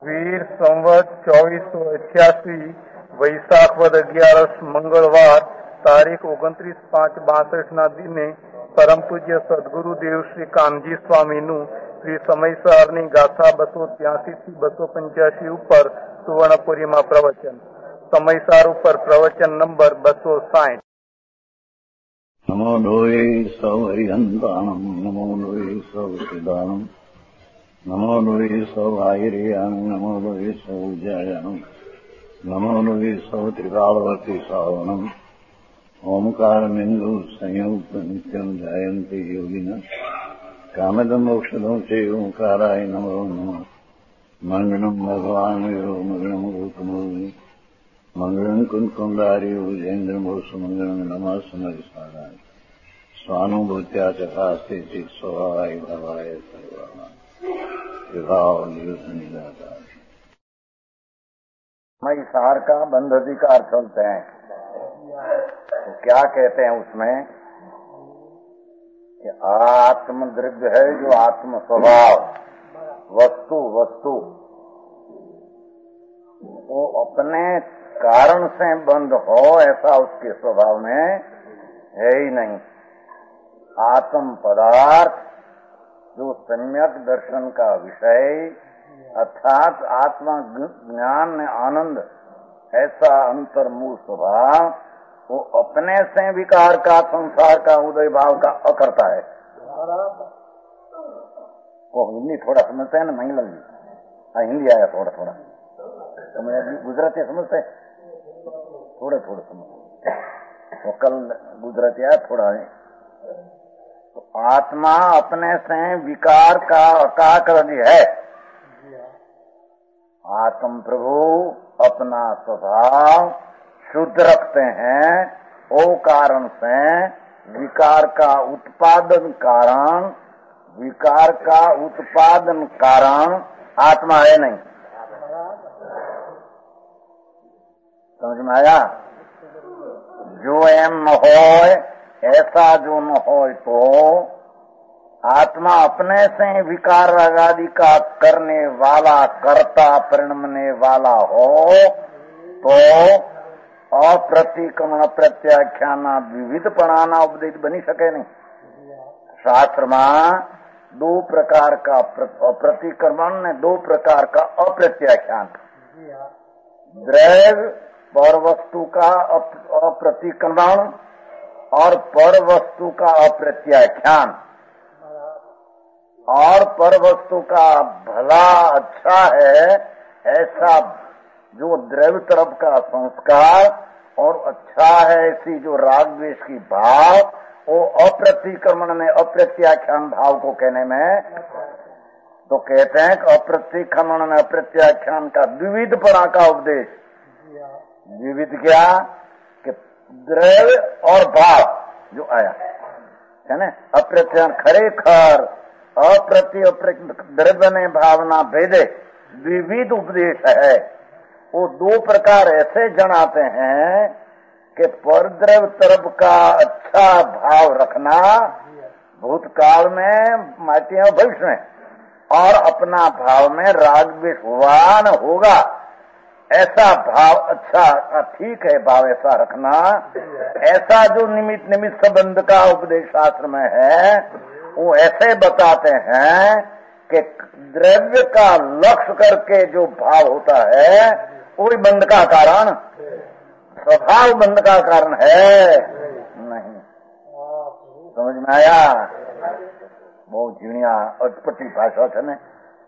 વીર સંવત 2488 વૈશાખ વદ 11 મંગળવાર તારીખ 29/5/62ના દિને પરમ પૂજ્ય સદગુરુદેવ શ્રી કાનજી સ્વામીનું શ્રી સમયસારની ગાથા 283 થી 285 ઉપર સુવર્ણપુરીમાં પ્રવચન. સમયસાર ઉપર પ્રવચન નંબર 260. નમો લોહી સૌ હરિહંતાણમ, નમો લોહી સૌ સિદ્ધાણમ, નમો લોહી સૌ આયર્યાણમ, નમો લોહી સૌ જયાણમ, નમો લોહી સૌ ત્રિકાળવતી સાવણમ. ઓમકારમિંદુ સંયુક્ત નિત્યમ જાયંતિ યોગિના કામદમ મોક્ષદમ છે ઓંકારાય નમો નમઃ. મંગળમ ભગવાન વિરો મંગળમ ગૌતમોની મંગળમ કુંકુંડારી ઉજેન્દ્રમોષ મંગળમ નમઃ સમયસારાય સ્વાનુભૂત્યા ચકાસ્તે ચિત સ્વભાવાય ભવાય સર્વાય विभाव निरुद्ध निराकार. समयसार का बंध अधिकार चलते हैं तो क्या कहते हैं उसमें कि आत्म द्रव्य है जो आत्म स्वभाव वस्तु वो अपने कारण से बंद हो ऐसा उसके स्वभाव में है ही नहीं. आत्म पदार्थ जो सम्यक दर्शन का विषय अर्थात आत्मा ज्ञान में आनंद ऐसा अंतर्मूल स्वभाव वो अपने से विकार का संसार का उदय भाव का अकर्ता है. वो हिंदी थोड़ा समझते हैं ना महिला जी? हिंदी आया थोड़ा तो मैं गुजराती समझते थोड़े समझते. वो कल गुजराती आया थोड़ा है. तो आत्मा अपने से विकार का अकाकृति है. आत्म प्रभु अपना स्वभाव शुद्ध रखते हैं. ओ कारण से विकार का उत्पादन कारण आत्मा है नहीं. समझ में आया? जो एम न होए ऐसा जो न हो तो आत्मा अपने से विकार आदि का करने वाला कर्ता परिणमने वाला हो तो अप्रतिक्रमण प्रत्याख्यान विविधपणाना उपदेश बनी सके नहीं. शास्त्र में दो प्रकार का प्रतिक्रमण ने दो प्रकार का अप्रत्याख्यान. द्रव्य पर वस्तु का अप्रतिक्रमण और पर वस्तु का अप्रत्याख्यान. और पर वस्तु का भला अच्छा है ऐसा जो द्रव्य तरफ का संस्कार और अच्छा है ऐसी जो राग द्वेष की भाव वो अप्रतिक्रमण में अप्रत्याख्यान भाव को कहने में तो कहते हैं कि अप्रतिक्रमण में अप्रत्याख्यान का द्विविधपणा का उपदेश. द्विविध क्या कि द्रव्य और भाव जो आया है ना अप्रत्यान खरेखर द्रव्य में भावना भेदे विविध उपदेश है. वो दो प्रकार ऐसे जनाते हैं कि परद्रव्य तरफ का अच्छा भाव रखना भूतकाल में माटिया भविष्य में और अपना भाव में राग द्वेष हुआ न होगा ऐसा भाव अच्छा ठीक है भाव ऐसा रखना. ऐसा जो निमित्त संबंध का उपदेश शास्त्र में है वो ऐसे बताते हैं कि द्रव्य का लक्ष्य करके जो भाव होता है वही बंध का कारण, स्वभाव बंध का कारण है नहीं. समझ में आया? बहुत झीणिया अटपटी भाषा है ने.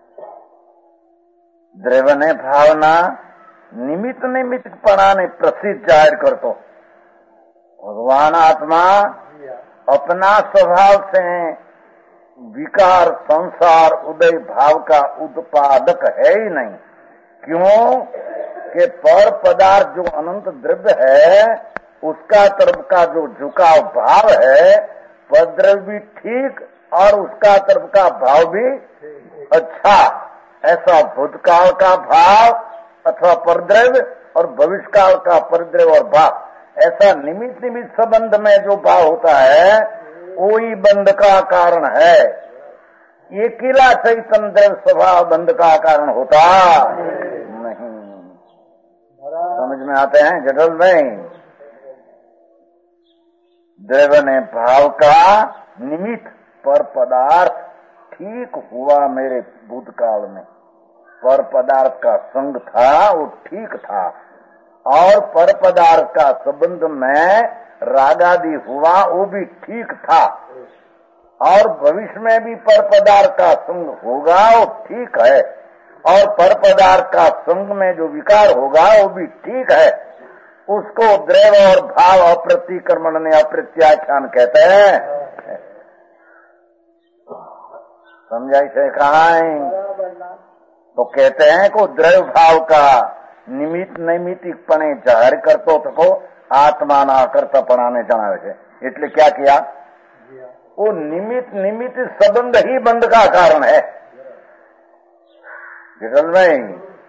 द्रव्य ने भावना निमित्तपणाने प्रसिद्ध जाहिर करतो. भगवान आत्मा अपना स्वभाव से विकार संसार उदय भाव का उत्पादक है ही नहीं. क्यों कि पर पदार्थ जो अनंत द्रव्य है उसका तरफ का जो झुकाव भाव है पद्रव्य भी ठीक और उसका तरफ का भाव भी अच्छा. ऐसा भूतकाल का भाव अथवा परद्रव्य और भविष्य काल का परद्रव्य और भाव ऐसा निमित्त संबंध में जो भाव होता है वही बंध का कारण है. ये किला चैतन्य द्रव्य स्वभाव बंध का कारण होता नहीं। समझ में आते हैं जटल में? द्रव्य ने भाव का निमित्त पर पदार्थ ठीक हुआ मेरे भूतकाल में। पर पदार्थ का संग था वो ठीक था, और पर पदार्थ का संबंध में रागादि हुआ वो भी ठीक था, और भविष्य में भी पर पदार्थ का संग होगा वो ठीक है, और पर पदार्थ का संग में जो विकार होगा वो भी ठीक है। उसको द्रव्य और भाव अप्रतिक्रमण ने अप्रत्याख्यान कहते हैं। समझाई से कहा है? तो कहते हैं को द्रव्य भाव का निमित्त नैमित्तिकपणे जाहिर करतो तो आत्माना कर्तपणाने जणावे છે। એટલે क्या किया? वो निमित्त संबंध ही बंध का कारण है। विरल में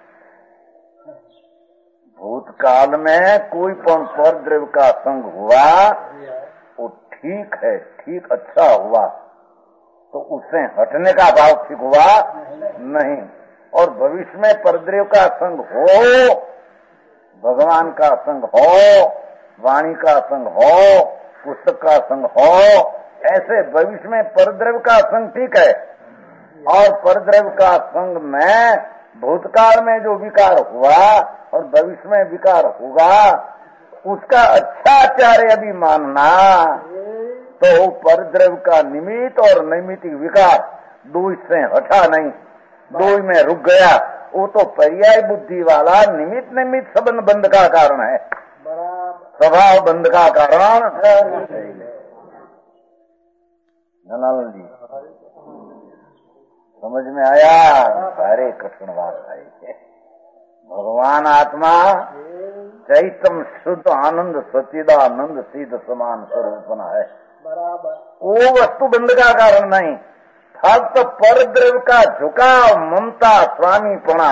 भूतकाल में कोई पर द्रव्य का संग हुआ वो ठीक है, ठीक अच्छा हुआ, तो उससे हटने का भाव ठीक हुआ नहीं। और भविष्य में परद्रव्य का संग हो, भगवान का संग हो, वाणी का संग हो, पुस्तक का संग हो, ऐसे भविष्य में परद्रव्य का संग ठीक है, और परद्रव्य का संग में भूतकाल में जो विकार हुआ और भविष्य में विकार होगा उसका अच्छा आचार्य अभी मानना, तो परद्रव्य का निमित्त और नैमित्तिक विकार दो से हटा नहीं, दो में रुक गया। वो तो पर्याय बुद्धि वाला निमित्त निमित्त संबंध बंध का कारण है, स्वभाव बंध का कारण है। जनालन जी समझ में आया? अरे कठिन बात है। भगवान आत्मा चैतन्य शुद्ध आनंद सच्चिदानंद सिद्ध समान स्वरूप है। वो वस्तु बंध का कारण नहीं, फक्त पर द्रव्य का झुकाव, ममता, स्वामीपना,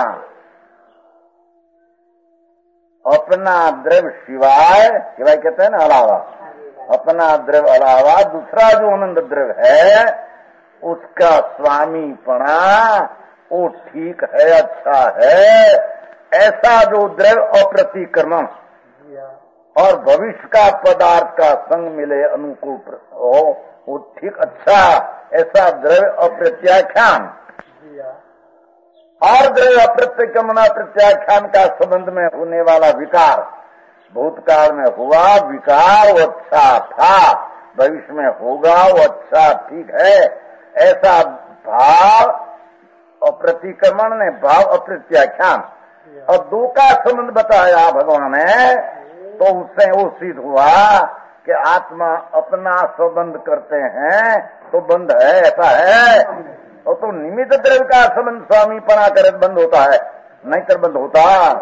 अपना द्रव्य सिवाय कहते हैं ना अलावा, अपना द्रव्य अलावा दूसरा जो आनंद द्रव्य है उसका स्वामीपना वो ठीक है, अच्छा है। ऐसा जो द्रव्य अप्रतिक्रमण और भविष्य का पदार्थ का संग मिले अनुकूल हो वो ठीक अच्छा, ऐसा द्रव्य अप्रत्याख्यान। और द्रव्य अप्रतिक्रमण प्रत्याख्यान का संबंध में होने वाला विकार भूतकाल में हुआ, विकार वो अच्छा था, भविष्य में होगा वो अच्छा ठीक है, ऐसा भाव अप्रतिक्रमण ने भाव अप्रत्याख्यान और दो का संबंध बताया भगवान ने, तो उससे वो सिद्ध हुआ कि आत्मा अपना संबंध करते हैं तो बंध है, ऐसा है। तो निमित्त द्रव्य का संबंध स्वामीपना करे बंद होता है, नहीं तो बंद होता।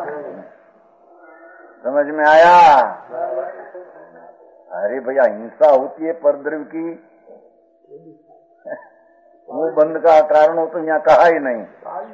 समझ में आया? अरे भैया हिंसा होती है पर द्रव्य की, वो बंद का कारण हो तो यहाँ कहा ही नहीं।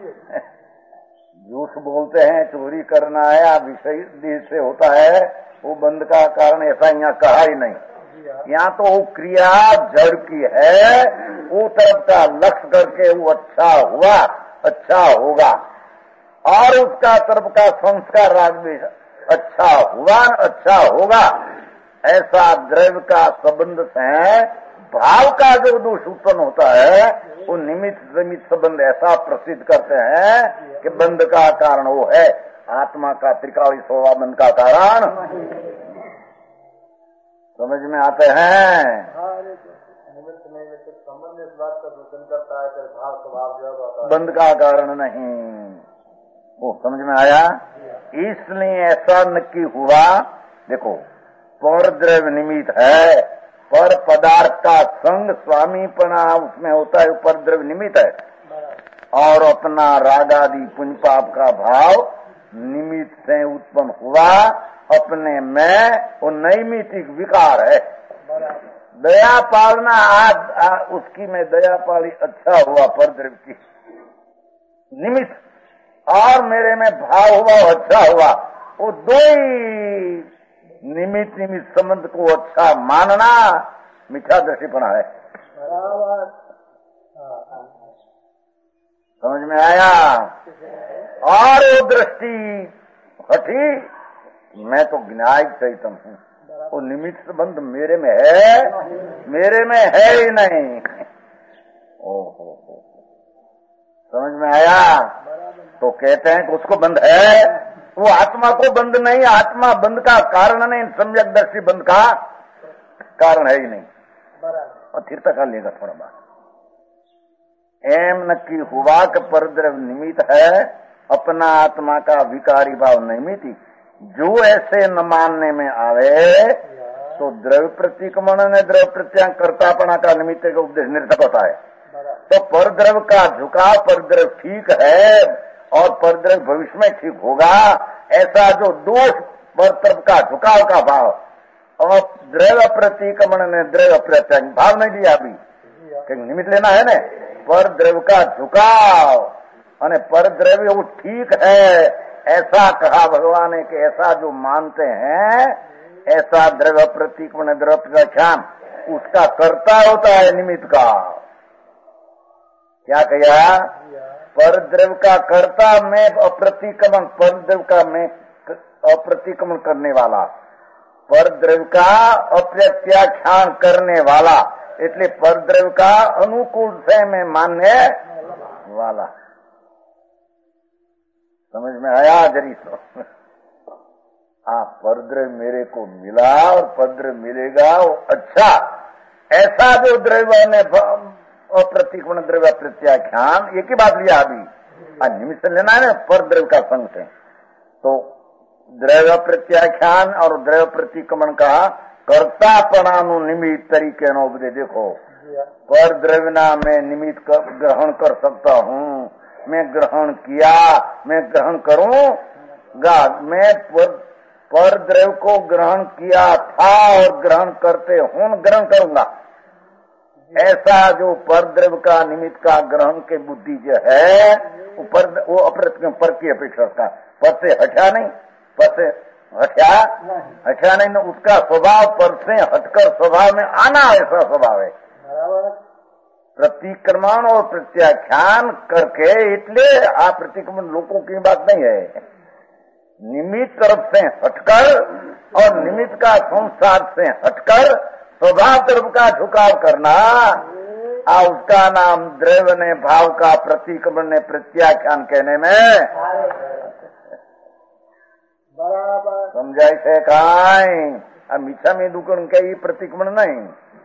झूठ बोलते हैं, चोरी करना है या विषय से होता है, वो बंद का कारण ऐसा यहाँ कहा ही नहीं। यहाँ तो वो क्रिया जड़ की है, वो तरफ का लक्ष्य करके वो अच्छा हुआ, अच्छा होगा, और उसका तरफ का संस्कार राग भी अच्छा हुआ, अच्छा होगा। ऐसा द्रव्य का संबंध से भाव का जो दोष उत्पन्न होता है वो निमित्त निमित्त संबंध ऐसा प्रसिद्ध करते हैं कि बंध का कारण वो है, आत्मा का त्रिकाली स्वभाव बंध का कारण। समझ में आते हैं? संबंध इस बात का सूचन करता है कि भाव स्वभाव जो बंध का कारण नहीं। वो समझ में आया? इसलिए ऐसा नक्की हुआ, देखो पर द्रव्य निमित्त है, पर पदार्थ का संग स्वामीपना उसमें होता है, पर द्रव्य निमित्त है, और अपना रागादि पुण्य पाप का भाव निमित्त से उत्पन्न हुआ, अपने में वो नैमित्तिक विकार है। दया पालना आज उसकी में दया पाली अच्छा हुआ पर द्रव्य की निमित्त, और मेरे में भाव हुआ अच्छा हुआ, वो दो ही निमित्त निमित्त संबंध को अच्छा मानना मिथ्या दृष्टिपना है। समझ में आया? और वो दृष्टि हटी, मैं तो ज्ञायक चैतन्य हूँ, वो निमित्त संबंध मेरे में है ही नहीं। ओहो, समझ में आया? तो कहते हैं कि उसको बंध है, वो आत्मा को बंध नहीं, आत्मा बंध का कारण नहीं, सम्यक दृष्टि बंध का कारण है ही नहीं। और फिर तक लेगा थोड़ा बात। एम नक्की हुआ कि परद्रव्य निमित्त है, अपना आत्मा का विकारी भाव निमित्त। जो ऐसे न मानने में आवे तो द्रव्य प्रतिक्रमण ने द्रव्य प्रत्यांग कर्तापना का निमित्त का उपदेश निरर्थक होता है। तो परद्रव्य का झुकाव, परद्रव्य ठीक है और परद्रव्य भविष्य में ठीक होगा, ऐसा जो दोष परद्रव्य का झुकाव का भाव और द्रव्य प्रतिक्रमण ने द्रव्य प्रत्यांग भाव नहीं दिया अभी, कहीं निमित्त लेना है ना। परद्रव्य का झुकाव और परद्रव्य वो ठीक है, ऐसा कहा भगवान ने कि ऐसा जो मानते हैं, ऐसा द्रव्य प्रतिक्रमण द्रव्य प्रत्याख्यान उसका कर्ता होता है निमित्त का। क्या कहा? परद्रव्य का कर्ता मैं अप्रतिक्रमण, परद्रव्य का मैं अप्रतिक्रमण करने वाला, परद्रव्य का अप्रत्याख्यान करने वाला, इसलिए परद्रव्य का अनुकूल से मैं मानने वाला। समझ में आया? जरी सो परद्रव्य मेरे को मिला और परद्रव्य मिलेगा वो अच्छा, ऐसा जो द्रव्य ने अप्रतिक्रमण द्रव्य प्रत्याख्यान एक ही बात लिया अभी, निमित्त लेना है ना परद्रव्य का संग से। तो द्रव्य प्रत्याख्यान और द्रव्य प्रतिक्रमण का कर्तापणानु निमित्त तरीके नो उपदेश। देखो, पर द्रव्यना मैं निमित्त ग्रहण कर सकता हूँ, मैं ग्रहण किया, मैं ग्रहण करूंगा, मैं पर द्रव्य को ग्रहण किया था और ग्रहण करते हूँ ग्रहण करूंगा। ऐसा जो पर द्रव्य का निमित्त का ग्रहण के बुद्धि जो है वो अप्रतिक्रमण पर की अपेक्षा का पर से हटा नहीं, पर से हटा नहीं ना, उसका स्वभाव पर से हटकर स्वभाव में आना ऐसा स्वभाव है। प्रतिक्रमण और प्रत्याख्यान करके, इसलिए आप प्रतिक्रमण लोगों की बात नहीं है, निमित्त तरफ से हटकर और निमित्त का संसार से हटकर स्वभाव तरफ का झुकाव करना, उसका नाम द्रव्य ने भाव का प्रतिक्रमण ने प्रत्याख्यान कहने में बराबर समझाई से काई। अब मीठा में दुकान का ये प्रतिक्रमण नहीं,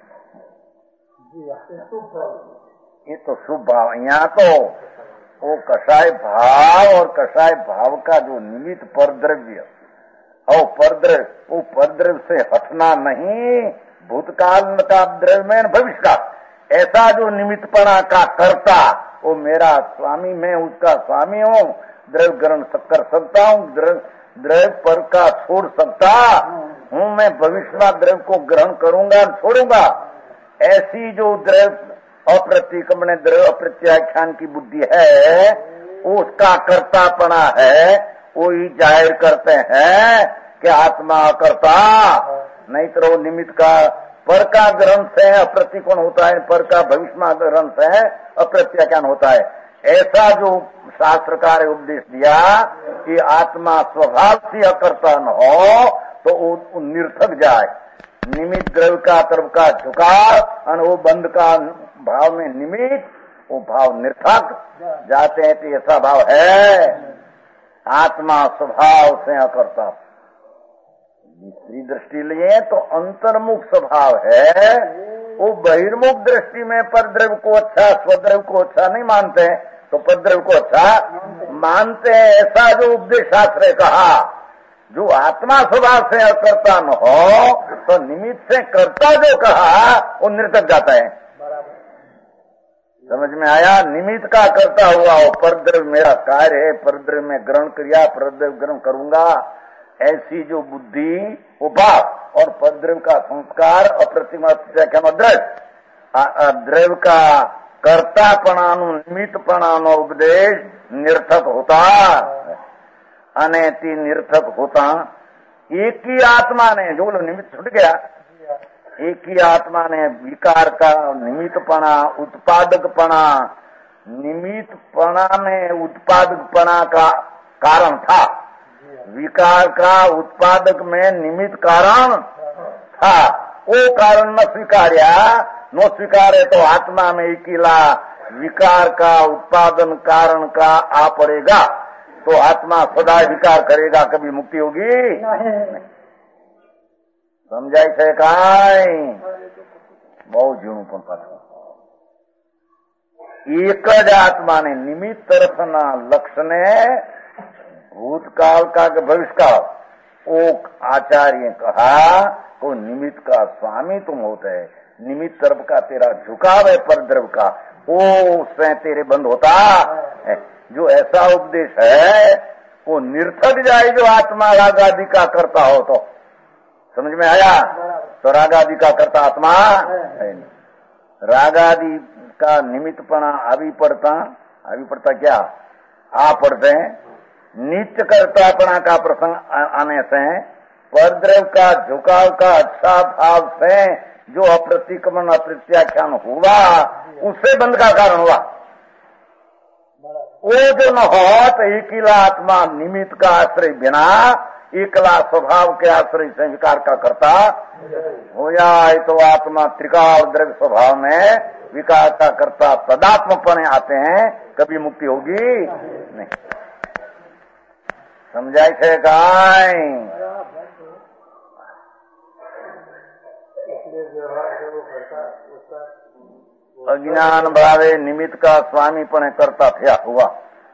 ये तो शुभ भाव। यहाँ तो वो कषाय भाव और कषाय भाव का जो निमित्त परद्रव्य और परद्रव्य, वो परद्रव्य से हटना नहीं, भूतकाल का द्रव्य में भविष्य का ऐसा जो निमित्तपणा का कर्ता, वो मेरा स्वामी, मैं उसका स्वामी हूँ, द्रव्य ग्रहण कर सकता हूँ, द्रव्य पर का छोड़ सकता हूँ, मैं भविष्य में द्रव्य को ग्रहण करूंगा छोड़ूंगा। ऐसी जो द्रव्य अप्रतिक्रमण द्रव्य अप्रत्याख्यान की बुद्धि है, उसका कर्तापना है, वो ही जाहिर करते हैं कि आत्मा कर्ता, नहीं तो निमित्त का पर का ग्रहण से अप्रतिकोण होता है, पर का भविष्य ग्रहण से अप्रत्याख्यान होता है। ऐसा जो शास्त्रकार उपदेश दिया कि आत्मा स्वभाव से अकर्ता न हो तो वो निर्थक जाए, निमित्त द्रव्य का तरफ का झुकाव और वो बंध का भाव में निमित्त, वो भाव निर्थक जाते हैं। तो ऐसा भाव है, आत्मा स्वभाव से अकर्ता। दूसरी दृष्टि लिए तो अंतर्मुख स्वभाव है, वो बहिर्मुख दृष्टि में परद्रव्य को अच्छा स्वद्रव्य को अच्छा नहीं मानते, तो परद्रव्य को अच्छा मानते हैं। ऐसा जो उपदेश शास्त्र कहा, जो आत्मा स्वभाव से अकर्ता न हो तो निमित्त से कर्ता जो कहा वो निर्थक जाता है। समझ में आया? निमित्त का कर्ता हुआ वो परद्रव्य मेरा कार्य है, परद्रव्य में ग्रहण किया, परद्रव्य ग्रहण करूंगा, ऐसी जो बुद्धि वो भाव और परद्रव्य का संस्कार अप्रतिक्रमण द्रव्य का कर्तापणानु निमित्तपणानु उपदेश निर्थक होता, अनैति निर्थक होता। एक ही आत्मा ने जो निमित्त छूट गया, एक ही आत्मा ने विकार का निमित्तपना उत्पादकपना निमित्तपणा में उत्पादकपणा का कारण था, विकार का उत्पादक में निमित्त कारण था। वो कारण न स्वीकार्या, न स्वीकारे तो आत्मा में अकेला विकार का उत्पादन कारण का आ पड़ेगा, तो आत्मा सदा विकार करेगा, कभी मुक्ति होगी? समझाय छे काई? बहुत झूठું પણ પાછું एक ज आत्मा ने निमित्त रखना लक्ष्य ने भूतकाल का भविष्य का, वो आचार्य कहा को निमित्त का स्वामी तुम होते है, निमित्त तरफ का तेरा झुकाव है, पर द्रव का वो उसमें तेरे बंद होता है। जो ऐसा उपदेश है वो निर्थक जाए जो आत्मा राग आदि का करता हो, तो समझ में आया? तो राग आदि का करता आत्मा है, राग आदि का निमित्तपणा अभी पड़ता क्या आ पड़ते हैं, नित्य कर्तापणा का प्रसंग आने से परद्रव का झुकाव का अच्छा भाव से जो अप्रतिक्रमण अप्रत्याख्यान हुआ उससे बंध का कारण हुआ। वो जो न हो तो एकला आत्मा निमित्त का आश्रय बिना एकला स्वभाव के आश्रय से विकार का करता हो जाए, तो आत्मा त्रिकाल द्रव्य स्वभाव में विकार का करता तदात्मपने आते हैं, कभी मुक्ति होगी नहीं। समझाय छे काय? अज्ञान भावे निमित्त का स्वामी पण करता थया हुआ,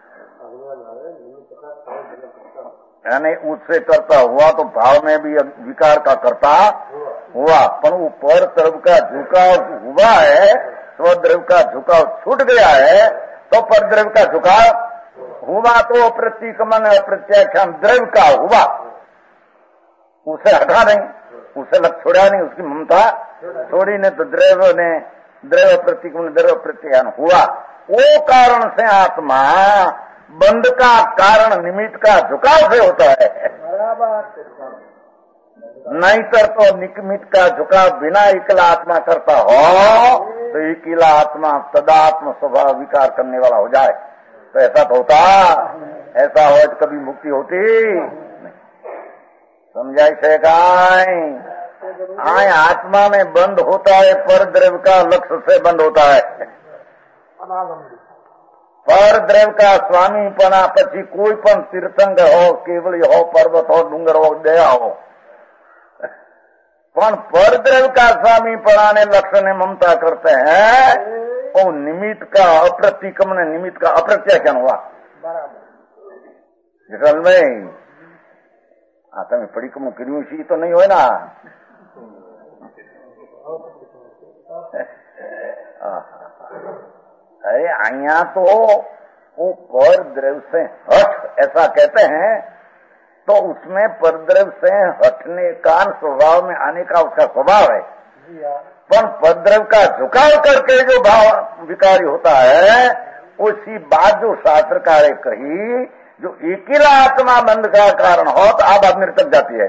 यानी उससे करता हुआ तो भाव में भी विकार का करता हुआ, पर वो पर तरफ का झुकाव हुआ है, स्वद्रव्य का झुकाव छूट गया है, तो पर द्रव्य का झुकाव हुआ, तो प्रतिक्रमण प्रत्याख्यान द्रव्य का हुआ, उसे हटा नहीं, उसे लग छोड़ा नहीं, उसकी ममता छोड़ी नहीं, तो द्रव्य ने द्रव्य प्रतिक्रमण द्रव्य प्रत्याख्यान हुआ। वो कारण से आत्मा बंध का कारण निमित्त का झुकाव से होता है, नहीं कर तो निमित्त का झुकाव बिना एकला आत्मा करता हो तो एकला आत्मा तदात्म स्वभाव विकार करने वाला हो जाए, तो ऐसा तो होता, ऐसा हो तो कभी मुक्ति होती नहीं। समझाई से काय? आय आत्मा में बंद होता है, पर द्रव्य का लक्ष्य से बंद होता है, पर द्रव्य का स्वामी पना पछी कोई पण तीर्थंकर हो, केवली हो, पर्वत हो, डूंगर हो, दया हो, पण पर द्रव्य का स्वामी पनाने लक्ष्य ने ममता करते हैं, वो निमित्त का अप्रतिक्रमण निमित्त का अप्रत्याख्यान हुआ। जल में आता में पड़ी कम करियो सी तो नहीं हो ना, अरे आया तो वो पर द्रव्य से हट ऐसा कहते हैं, तो उसमें पर द्रव्य से हटने का स्वभाव में आने का उसका स्वभाव है, पर पर द्रव्य का झुकाव करके जो भाव विकारी होता है, उसी बात जो शास्त्रकार कही, जो अकेला आत्मा बंध का कारण हो तो आप निरतक जाती है।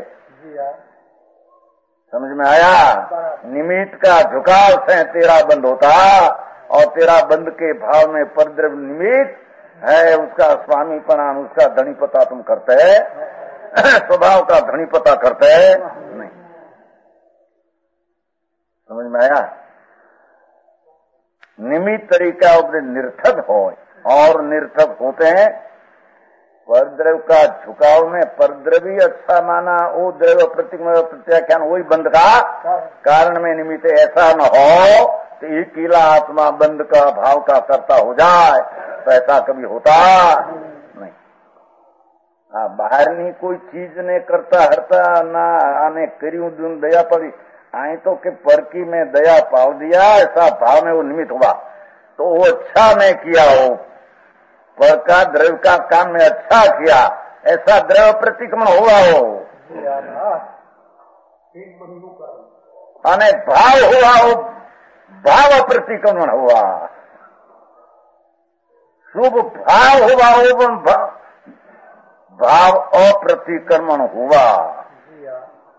समझ में आया? निमित्त का झुकाव से तेरा बंद होता, और तेरा बंद के भाव में परद्रव्य निमित्त है, उसका स्वामीपना उसका धनीपता तुम करते है, स्वभाव का धनीपता करते है नहीं। समझ में आया? निमित्त तरीका उपदेश निर्थक हो, और निर्थक होते हैं परद्रव्य का झुकाव में परद्रव्य अच्छा माना, वो द्रव्य प्रत्याख्यान वही बंद का कारण में निमित्त, ऐसा न हो तो अकेला आत्मा बंद का भाव का करता हो जाए, तो ऐसा कभी होता नहीं। हाँ, बाहर नहीं कोई चीज ने करता हरता ना आने करियो दून दया पड़ी, आए तो के परकी में दया पाव दिया, ऐसा भाव में वो निमित्त हुआ, तो वो अच्छा नहीं किया हो, पर का द्रव्य का काम में अच्छा किया, ऐसा द्रव्य प्रतिक्रमण हुआ हो, अने भाव हुआ हो, भाव प्रतिक्रमण हुआ, शुभ भाव हुआ हो, भाव अप्रतिक्रमण हुआ।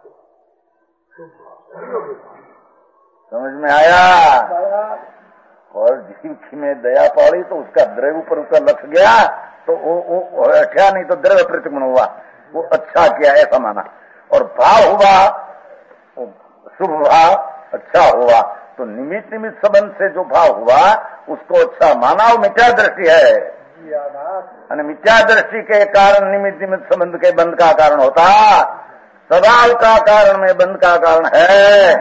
समझ में आया? और जीव की में दया पाड़ी तो उसका द्रव्य ऊपर उसका लक्ष्य गया तो वो हटा, नहीं तो द्रव्य प्रतिगुण हुआ, वो अच्छा किया ऐसा माना। और भाव हुआ शुभ भाव, अच्छा हुआ, तो निमित्त निमित्त संबंध से जो भाव हुआ उसको अच्छा माना, वो मिथ्या दृष्टि है। मिथ्या दृष्टि के कारण निमित्त निमित्त संबंध के बंध का कारण होता, स्वभाव का कारण में बंध का कारण है।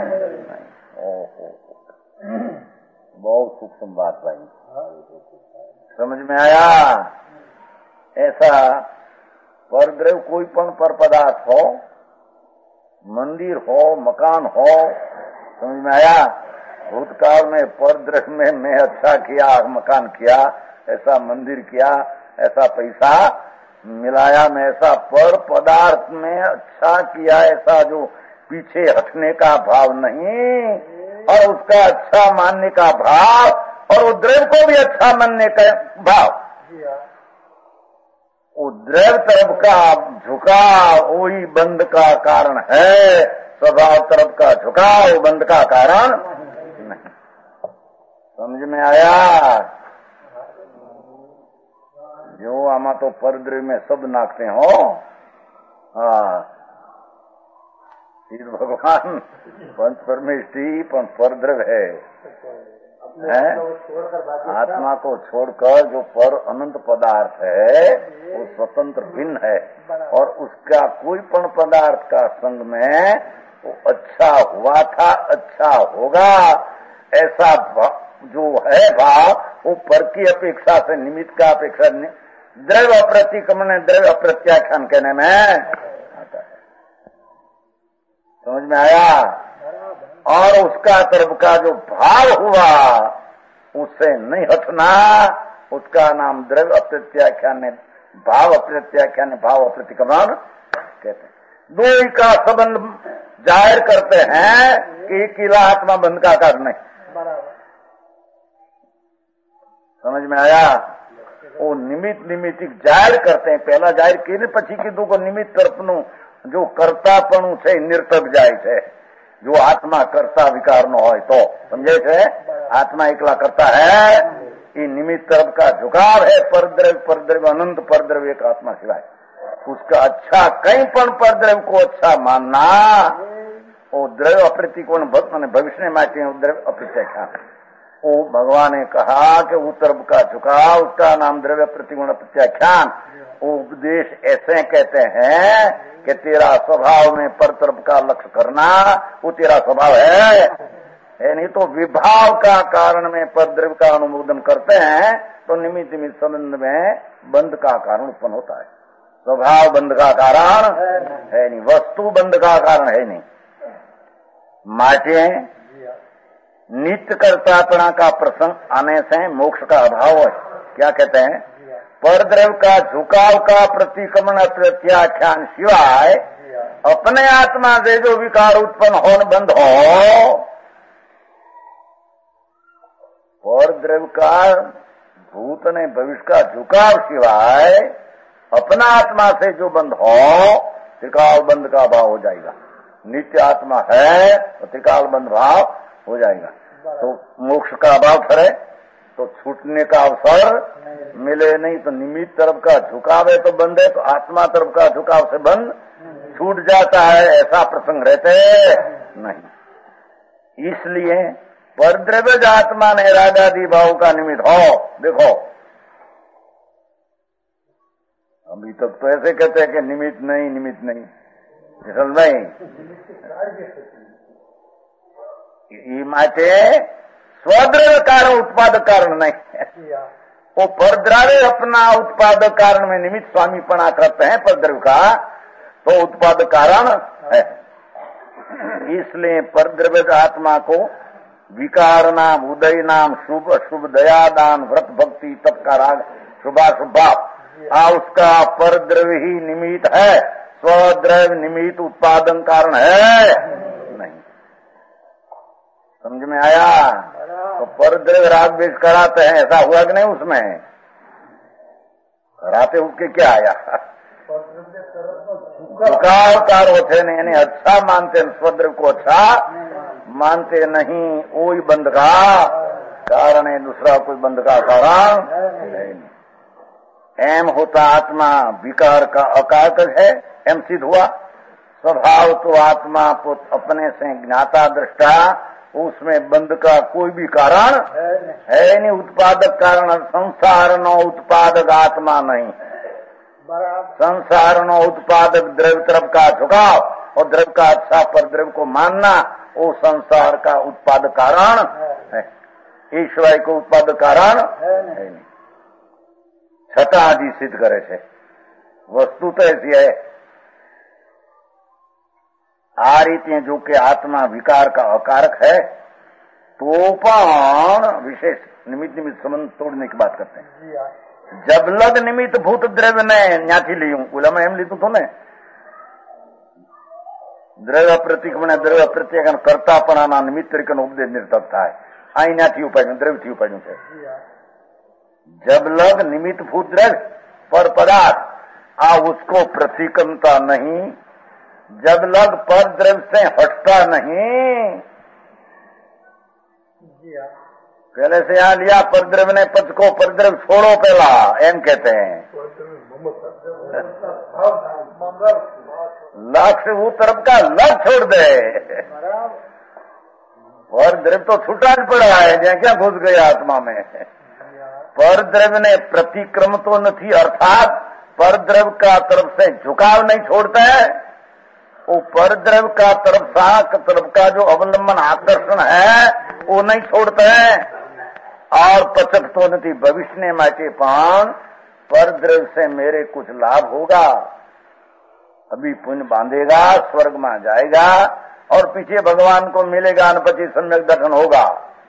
बहुत सूक्ष्म बात भाई, समझ में आया? ऐसा परद्रव्य कोई पर पदार्थ हो, मंदिर हो, मकान हो, समझ में आया? भूतकाल में परद्रव्य में मैं अच्छा किया, मकान किया, ऐसा मंदिर किया, ऐसा पैसा मिलाया, मैं ऐसा पर पदार्थ में अच्छा किया, ऐसा जो पीछे हटने का भाव नहीं, और उसका अच्छा मानने का भाव, और वो द्रव्य को भी अच्छा मानने का भाव, वो द्रव्य तरफ का झुकाव वही बंध का कारण है। स्वभाव तरफ का झुकाव बंध का कारण नहीं। समझ में आया? जो आमा तो परद्रव्य में सब नाकते हो। हाँ, भगवान पंच परमेष्टि परद्रव्य है, आत्मा को छोड़कर जो पर अनंत पदार्थ है वो स्वतंत्र भिन्न है, और उसका कोई पण पदार्थ का संग में वो अच्छा हुआ था, अच्छा होगा, ऐसा जो है भाव, वो पर की अपेक्षा से निमित्त का अपेक्षा द्रव्य अप्रतिक्रमण, द्रव्य अप्रत्याख्यान कहने में आता है। समझ में आया? और उसका तरफ का जो भाव हुआ उससे नहीं हटना, उसका नाम द्रव्य अप्रत्याख्यान, भाव अप्रत्याख्यान, भाव अप्रतिक्रमण कहते हैं। दो ही का संबंध जाहिर करते हैं कि किला आत्मा बंध का कारण नहीं। समझ में आया? वो निमित्त निमित्त जाहिर करते हैं, पहला जाहिर किए पछी कीधું को निमित्त तरफનું जो कर्तापणું છે નિર્તક જાય છે। जो आत्मा कर्ता विकार न हो तो समझे छे, आत्मा एकला करता है, ये निमित्त तरफ का झुकाव है। परद्रव्य अनंत परद्रव्य एक आत्मा सिवाय उसका अच्छा कहीं पण परद्रव्य को अच्छा मानना, वो द्रव्य अप्रतिकोण भविष्य माटे द्रव्य अप्रत्याख्यान। वो भगवान ने कहा कि उत्तर का झुकाव उसका नाम द्रव्य प्रतिगुण प्रत्याख्यान। वो उपदेश ऐसे कहते हैं कि तेरा स्वभाव में पर तरफ का लक्ष्य करना वो तेरा स्वभाव है, नहीं तो विभाव का कारण में पर द्रव्य का अनुमोदन करते हैं तो निमित्त निमित्त संबंध में बंध का कारण उत्पन्न होता है। स्वभाव बंध का कारण है नहीं, वस्तु बंध का कारण है नहीं। माटे नित्य कर्तापना का प्रसंग आने से मोक्ष का अभाव है। क्या कहते हैं? परद्रव्य का झुकाव का प्रतिक्रमण प्रत्याख्यान सिवाय अपने आत्मा से जो विकार उत्पन्न होने बंद हो, परद्रव्य का भूत ने भविष्य का झुकाव सिवाय अपना आत्मा से जो बंद हो, त्रिकाल बंध का भाव हो जाएगा। नित्य आत्मा है तो त्रिकाल बंध भाव हो जाएगा। तो मोक्ष का अभाव करे तो छूटने का अवसर मिले नहीं, तो निमित्त तरफ का झुकाव है तो बंद है, तो आत्मा तरफ का झुकाव से बंद छूट जाता है, ऐसा प्रसंग रहते नहीं। इसलिए परद्रव्य आत्मा ने रागादि भाव का निमित्त हो। देखो अभी तक तो ऐसे कहते हैं कि निमित्त नहीं, निमित्त नहीं, समझ नहीं। ये माटे स्वद्रव्य कारण उत्पादक कारण नहीं है, वो परद्रव्य अपना उत्पादक कारण में निमित्त स्वामीपना करते हैं परद्रव्य का, तो उत्पादक कारण है। इसलिए परद्रव्य आत्मा को विकार नाम, उदय नाम, शुभ अशुभ, दयादान, व्रत भक्ति, तप का राग, शुभाशुभ भाव, उसका परद्रव्य ही निमित्त है, स्वद्रव्य निमित्त उत्पादन कारण है नहीं। समझ में आया? तो परद्रव्य राग द्वेष कराते हैं, ऐसा हुआ कि नहीं? उसमें कराते उसके क्या आया? झुकावकार होते नहीं, यानी अच्छा मानते हैं, स्वद्रव्य को अच्छा मानते नहीं, वही बंध का कारण है, दूसरा कोई बंध का कारण नहीं। एम होता आत्मा विकार का अकारक है, एम सिद्ध हुआ। स्वभाव तो आत्मा अपने से ज्ञाता दृष्टा, उसमें बंध का कोई भी कारण है नहीं। उत्पादक कारण संसार नो उत्पादक आत्मा नहीं। संसार नो उत्पादक द्रव्य तरफ का झुकाव और द्रव्य का अच्छा पर द्रव्य को मानना, वो संसार का उत्पादक कारण है। ईश्वर को उत्पादक कारण है नहीं। छठाजी सिद्ध करे छे। वस्तु तो ऐसी है, आ रीते जो कि आत्मा विकार का अकारक है, तो पण विशेष निमित्त निमित्त संबंध तोड़ने की बात करते हैं। जब लग निमित्त भूत द्रव्य ने न्याथी लियू, बोला मैं एम लीधु थो ने, द्रव्य प्रतिक्रमण द्रव्य प्रत्येक करतापणा निमित्त तरीके उपदेश निरर्थक थाय। अहीं न्याथी उपाड्યું, द्रव्यથી उपाड्યું છે। जब लग निमित्त भूत द्रव्य पर पदार्थ आ उसको प्रतिक्रमता नहीं, जब लग पर द्रव्य से हटता नहीं। पहले से यहां लिया पर द्रव्य ने पद को, पर द्रव्य छोड़ो पहला, एम कहते हैं। लक्ष्य वो तरफ का लग छोड़ दे, पर द्रव्य तो छूटा पड़ा है, जहाँ क्या घुस गए आत्मा में। पर द्रव्य ने प्रतिक्रम तो नहीं, अर्थात पर द्रव्य का तरफ से झुकाव नहीं छोड़ता है। वो पर द्रव्य का तरफ का जो अवलंबन आकर्षण है वो नहीं छोड़ता है। और पचक तो नहीं भविष्य ने माटे पान, पर द्रव्य से मेरे कुछ लाभ होगा, अभी पुण्य बांधेगा, स्वर्ग में जाएगा और पीछे भगवान को मिलेगा, अनपति सम्यक दर्शन होगा।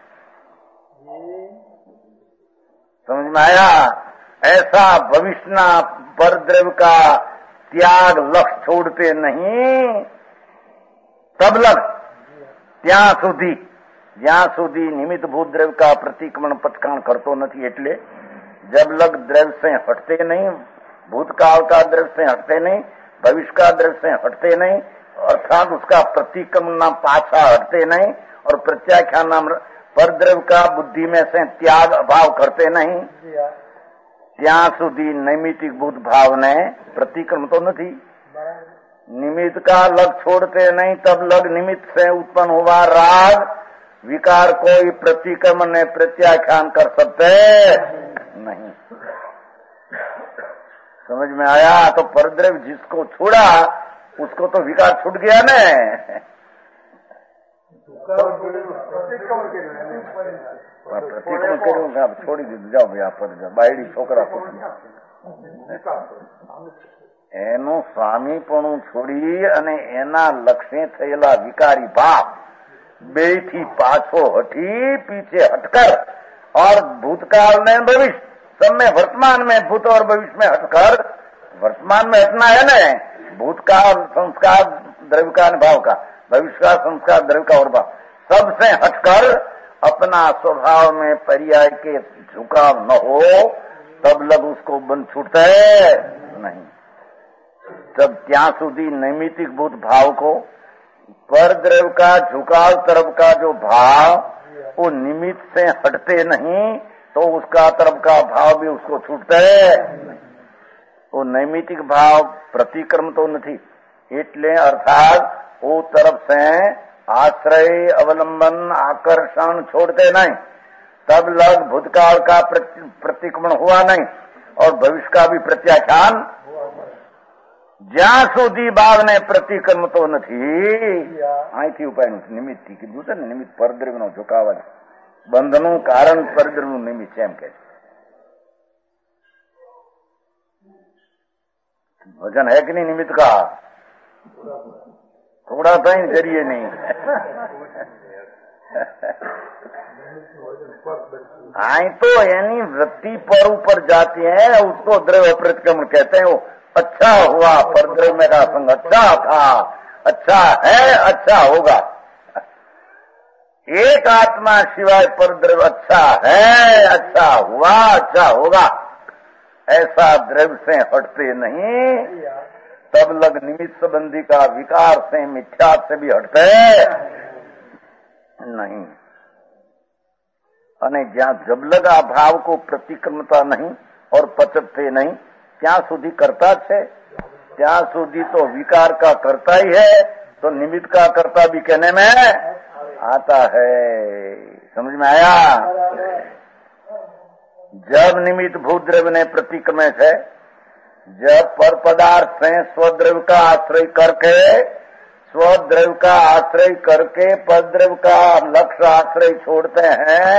समझ में आया? ऐसा भविष्य पर द्रव्य का त्याग लक्ष्य छोड़ते नहीं, तब लग ज्યાં સુધી નિમિત્ત ભૂત દ્રવ્ય का प्रतिक्रमण पचकाण करतो नहीं, એટલે जब लग द्रव्य से हटते नहीं, भूतकाल का द्रव्य से हटते नहीं, भविष्य का द्रव्य से हटते नहीं, अर्थात उसका प्रतिक्रमण पाछा हटते नहीं, और प्रत्याख्यान नाम पर द्रव्य का बुद्धि में से त्याग अभाव करते नहीं, ત્યાં સુધી नैमितिक भूत भाव ने प्रतिक्रम तो नहीं। निमित्त का लग छोड़ते नहीं, तब लग निमित्त से उत्पन्न हुआ राग विकार कोई प्रतिक्रमण ने प्रत्याख्यान कर सकते नहीं। समझ में आया? तो परद्रव्य जिसको छोड़ा उसको तो विकार छूट गया न। प्रतिक्रमण करूंगा, छोड़ी दीधું, जाओ भाई आप पर बायडी छोकरा એનું સ્વામીપણું છોડી અને એના લક્ષ્ય થયેલા વિકારી ભાવ બેથી પાછો હટી पीछे हटकर, और भूतकाल में भविष्य सब में वर्तमान में भूत और भविष्य में हटकर, वर्तमान में हटना है न, भूतकाल संस्कार द्रव्य का भाव का, भविष्य का संस्कार द्रव्य का और भाव, सबसे हटकर अपना स्वभाव में पर्याय के झुकाव न हो, तब लग उसको बंद छूटता है नहीं। तब ત્યાં સુધી नैमितिक भूत भाव को, पर द्रव्य का झुकाव तरफ का जो भाव वो निमित्त से हटते नहीं, तो उसका तरफ का भाव भी उसको छूटता है। वो नैमितिक भाव प्रतिक्रम तो नहीं, એટલે अर्थात वो तरफ से आश्रय अवलंबन आकर्षण छोड़ते नहीं, तब लग भूतकाल का प्रतिक्रमण हुआ नहीं और भविष्य का भी प्रत्याख्यान। જ્યાં સુધી ભાવને પ્રતિક્રમ તો નથી, અહીંથી ઉપાયનું નિમિત્તથી કીધું છે ને, નિમિત્ત પરદ્રવ્યનો ઝુકાવ, બંધનું કારણ પરદ્રવ્યનું નિમિત્ત છે એમ કે છે। वजन है कि नहीं निमित्त का? थोड़ा सा ही जरिए नहीं। आई तो यानी वृत्ति पर ऊपर जाती है, उसको द्रव्य प्रतिक्रमण कहते हैं। वो अच्छा हुआ, पर द्रव्य में का संग अच्छा था, अच्छा है, अच्छा होगा। एक आत्मा सिवाय पर द्रव्य अच्छा है, अच्छा हुआ, अच्छा होगा, ऐसा द्रव्य से हटते नहीं, तब लग निमित्त संबंधी का विकार से मिथ्या से भी हटते नहीं। અને જ્યાં જબલગ આ ભાવ को प्रतिक्रमता नहीं और पचते नहीं, ત્યાં સુધી करता છે, ત્યાં સુધી तो विकार का करता ही है, तो निमित्त का कर्ता भी कहने में आता है। समझ में आया? जब निमित्त भूत द्रव्य ने प्रतिक्रमित है, जब पर पदार्थ से स्वद्रव्य का आश्रय करके परद्रव्य का लक्ष्य आश्रय छोड़ते हैं,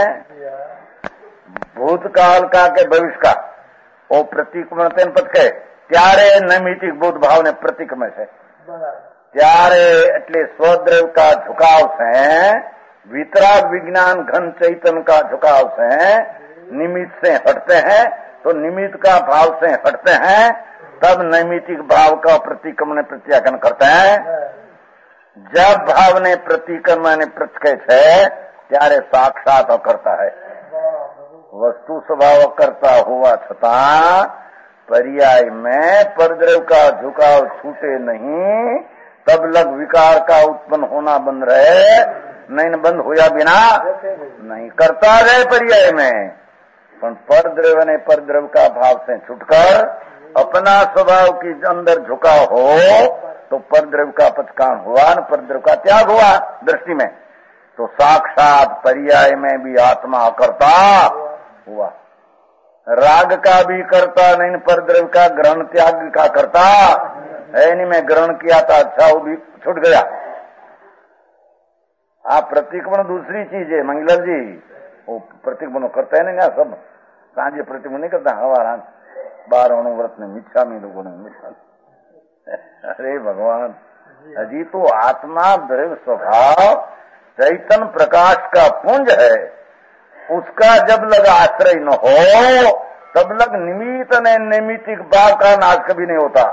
भूतकाल का के भविष्य का वो प्रतिक्रमण पद के त्यारे नैमितिक बोध भाव ने प्रतिक्रमित है। त्यारे એટલે स्वद्रव्य का झुकाव से वितराग विज्ञान घन चैतन्य का झुकाव से निमित्त से हटते हैं, तो निमित्त का भाव से हटते हैं, तब नैमितिक भाव का प्रतिक्रमण प्रत्याख्यान करते हैं। जब भाव ने प्रतिक्रमण प्रत्यक्ष है त्यारे साक्षात करता है। वस्तु स्वभाव करता हुआ छता पर्याय में परद्रव्य का झुकाव छूटे नहीं, तब लग विकार का उत्पन्न होना बंद रहे, नहीं बंद होया बिना नहीं करता रहे पर्याय में। पर परद्रव्य ने परद्रव्य का भाव से छुटकर अपना स्वभाव की अंदर झुकाव हो, तो परद्रव्य का पचकान हुआ न परद्रव्य का त्याग हुआ दृष्टि में, तो साक्षात पर्याय में भी आत्मा करता हुआ। राग का भी करता नहीं, परद्रव्य का ग्रहण त्याग का करता है नहीं। मैं ग्रहण किया था, अच्छा वो भी छूट गया। आप प्रतिक्रमण दूसरी चीज है मंगलर जी, वो प्रतिक्रमण करते है ना, सब सांझे प्रतिक्रमण नहीं करता, हवा 12 व्रत ने मिच्छा में लोगों ने मिच्छा। अरे भगवान, अजी तो आत्मा द्रव्य स्वभाव चैतन्य प्रकाश का पुंज है, उसका जब लग आश्रय न हो तब लग निमित्त ने नैमितिक भाव का नाश कभी नहीं होता।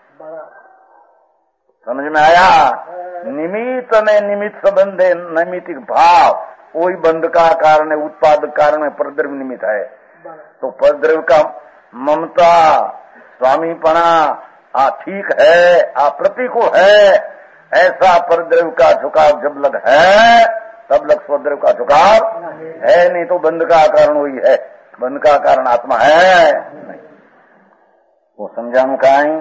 समझ में आया? निमित्त ने निमित्त संबंधे नैमितिक भाव वही बंध का कारण है, उत्पादक कारण में परद्रव्य निमित्त है। तो परद्रव्य का ममता स्वामीपना ठीक है, प्रतिकूल है, ऐसा परद्रव्य का झुकाव जब लग है तब लग स्वद्रव्य का झुकाव है नहीं, तो बंध का कारण वही है, बंध का कारण आत्मा है नहीं। वो समझाणु काई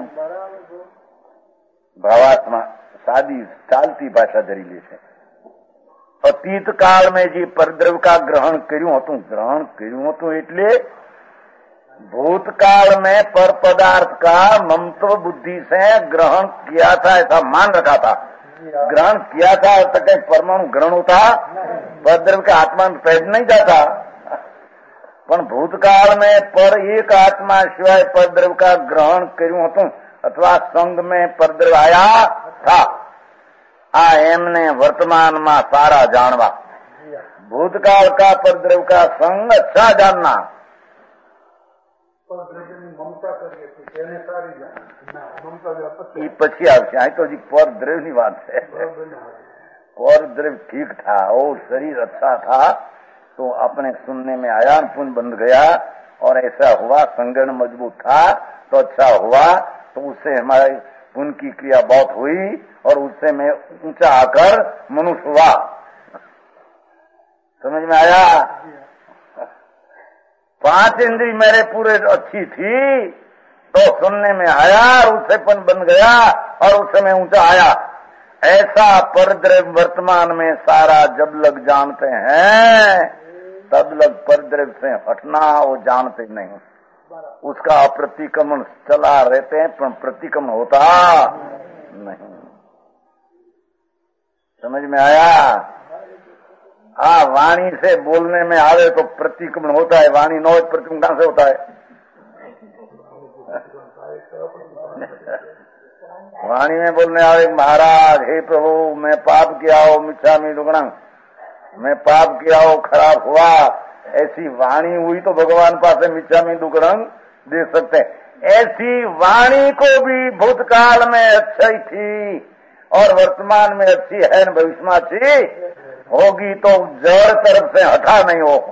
भावात्मा सादी चालती भाषा धरी ले छे। अतीत काल में जी परद्रव्य का ग्रहण कर्યું હતું એટલે भूतकाल में पर पदार्थ का ममत्व बुद्धि से ग्रहण किया था, ऐसा मान रखा था। ग्रहण किया था तक परमाणु ग्रहण होता, परद्रव्य का आत्मा में पैद नहीं जाता। पर भूतकाल में पर एक आत्मा सिवाय परद्रव्य का ग्रहण કર્યું હતું अथवा संग में परद्रव्य आया था। आ एमने वर्तमान में सारा जानवा, भूतकाल का परद्रव्य का संग अच्छा जानना। પછી આવશે, આ તો પરદ્રવ્ય ની વાત છે। परद्रव्य ठीक था और शरीर अच्छा था, तो अपने सुनने में आया, पुण्य बंध गया और ऐसा हुआ, संगठन मजबूत था तो अच्छा हुआ, तो उससे हमारी पुण्य की क्रिया बहुत हुई और उससे मैं ऊंचा आकर मनुष्य हुआ। समझ में आया? 5 इंद्री मेरे पूरे अच्छी थी तो सुनने में आया और उससे पन बन गया और उससे मैं ऊंचा आया। ऐसा परद्रव्य वर्तमान में सारा जब लग जानते हैं तब लग परद्रव्य से हटना वो जानते नहीं, उसका प्रतिक्रमण चला रहते हैं पर प्रतिक्रमण होता नहीं। समझ में आया? वाणी से बोलने में आवे तो प्रतिक्रमण होता है, वाणी न हो प्रतिक्रमण कहां से होता है? वाणी में बोलने आवे महाराज हे प्रभु मैं पाप किया हो, मिच्छामि दुक्कडं, मैं पाप किया हो, खराब हुआ, ऐसी वाणी हुई तो भगवान पास मिच्छामि दुक्कडं दे सकते हैं। ऐसी वाणी को भी भूतकाल में अच्छी थी और वर्तमान में अच्छी है, भविष्य में अच्छी होगी, तो जड़ तरफ से हटा नहीं हो।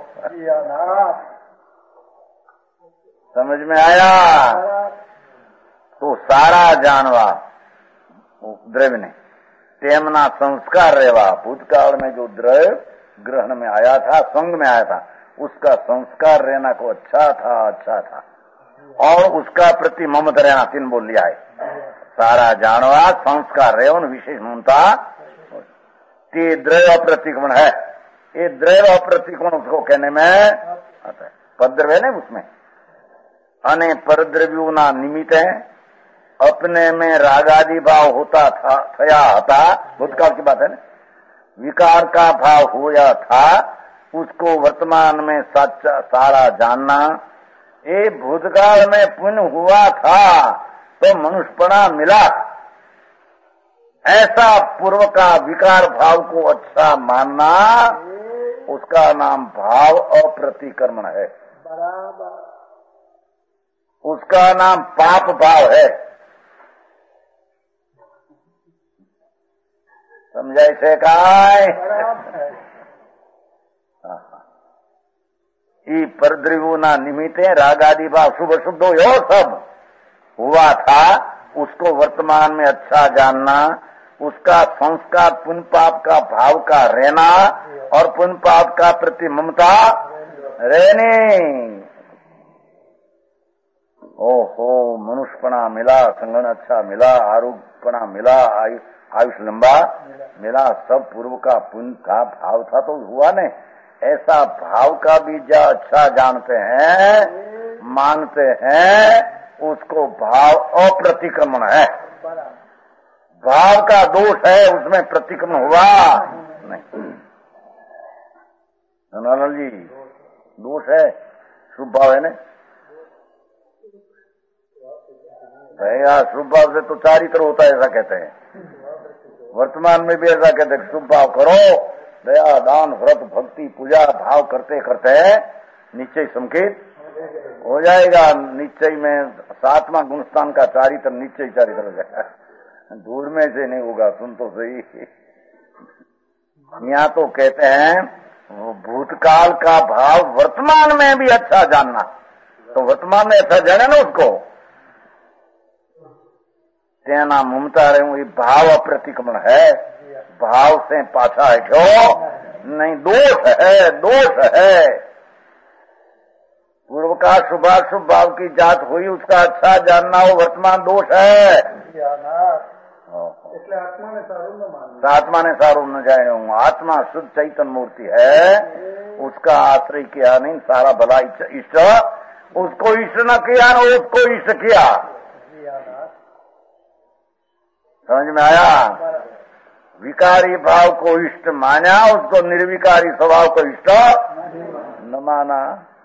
समझ में आया? तो सारा जानवा द्रव्य ने तेमना संस्कार रेवा, भूतकाल में जो द्रव्य ग्रहण में आया था, संग में आया था, उसका संस्कार रहना को अच्छा था और उसका प्रति ममत रहना, तीन बोल लिया है। सारा जानवा संस्कार रहे उन विशेष ममता, ते द्रव्य प्रतिक्रमण है। ये द्रव्य प्रतिक्रमण उसको कहने में आता है। परद्रव्य है ना उसमें, अने परद्रव्यों ना निमित्त है, अपने में रागादि भाव होता था, भूतकाल की बात है ना, विकार का भाव होया था, उसको वर्तमान में सच्चा सारा जानना। ये भूतकाल में पुण्य हुआ था तो मनुष्यपना मिला, ऐसा पूर्व का विकार भाव को अच्छा मानना, उसका नाम भाव अप्रतिक्रमण है। उसका नाम पाप भाव है। समझाई से काय? ई परद्रव्योना निमित्ते रागादि भाव शुभ शुद्ध हो सब हुआ था, उसको वर्तमान में अच्छा जानना, उसका संस्कार पुण्य पाप का भाव का रहना और पुण्य पाप का प्रति ममता रहने। ओहो, मनुष्यपना मिला, संगन अच्छा मिला, आरोग्यपना मिला, आयुष लंबा मिला, सब पूर्व का पुण्य का भाव था तो हुआ नहीं। ऐसा भाव का भी जो अच्छा जानते हैं, मानते हैं, उसको भाव अप्रतिक्रमण है। भाव का दोष है, उसमें प्रतिक्रमण हुआ नहीं। नंदलाल जी, दोष है, शुभ भाव है ना भैया। शुभ भाव से तो चारित्र होता है, ऐसा कहते हैं। वर्तमान में भी ऐसा कहते हैं, शुभ भाव करो, दया दान व्रत भक्ति पूजा भाव करते करते निश्चय संकेत हो जाएगा। निश्चय में 7वां गुणस्थान का चारित्र निश्चय चारित्र हो जाएगा। दूर में से नहीं होगा, सुन तो सही। यहाँ तो कहते हैं भूतकाल का भाव वर्तमान में भी अच्छा जानना, तो वर्तमान में अच्छा जाने ना उसको, तेना ममता रहे, भाव अप्रतिक्रमण है। भाव से पाछा है क्यों नहीं? दोष है। पूर्व का शुभाशुभ भाव की जात हुई, उसका अच्छा जानना हो वर्तमान दोष है। आत्मा ने सारूम न जाए, आत्मा शुद्ध चैतन्य मूर्ति है, उसका आश्रय किया नहीं, सारा भला इष्ट, उसको इष्ट न किया न उसको इष्ट किया। समझ में आया? विकारी भाव को इष्ट माना, उसको निर्विकारी स्वभाव को इष्ट न माना।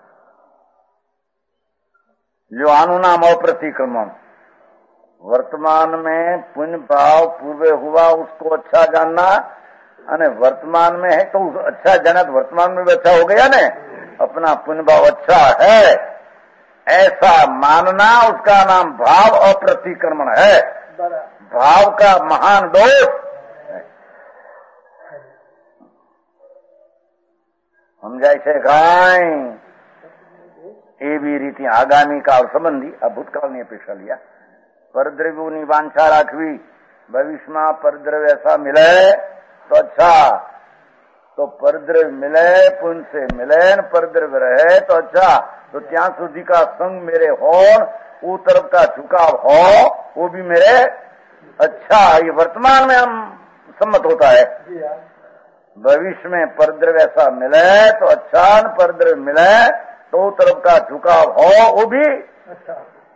जो अनुनाम अप्रतिक्रमण, वर्तमान में पुण्य भाव पूर्व हुआ उसको अच्छा जानना, अने वर्तमान में है तो अच्छा जाना, तो वर्तमान में भी अच्छा हो गया ने, अपना पुण्य भाव अच्छा है ऐसा मानना, उसका नाम भाव अप्रतिक्रमण है। भाव का महान दोष समझाय છે કાંઈ એવી રીતે આગામી કાળ સંબંધી આ ભૂતકાળની અપેક્ષા લ્યા પરદ્રવ્યોની વાંછા રાખવી, ભવિષ્યમાં પરદ્રવ્ય ऐसा मिले तो अच्छा, तो परद्रव्य मिले पुण्य से मिले न परद्रव्य रहे तो अच्छा, तो ત્યાં સુધી का संग मेरे हो, वो तरफ का झुकाव हो, वो भी मेरे अच्छा। ये वर्तमान में हम सम्मत होता है। भविष्य में परद्रव्य ऐसा मिले तो अच्छा, न परद्रव्य मिले तो तरफ का झुकाव हो, वो भी अच्छा।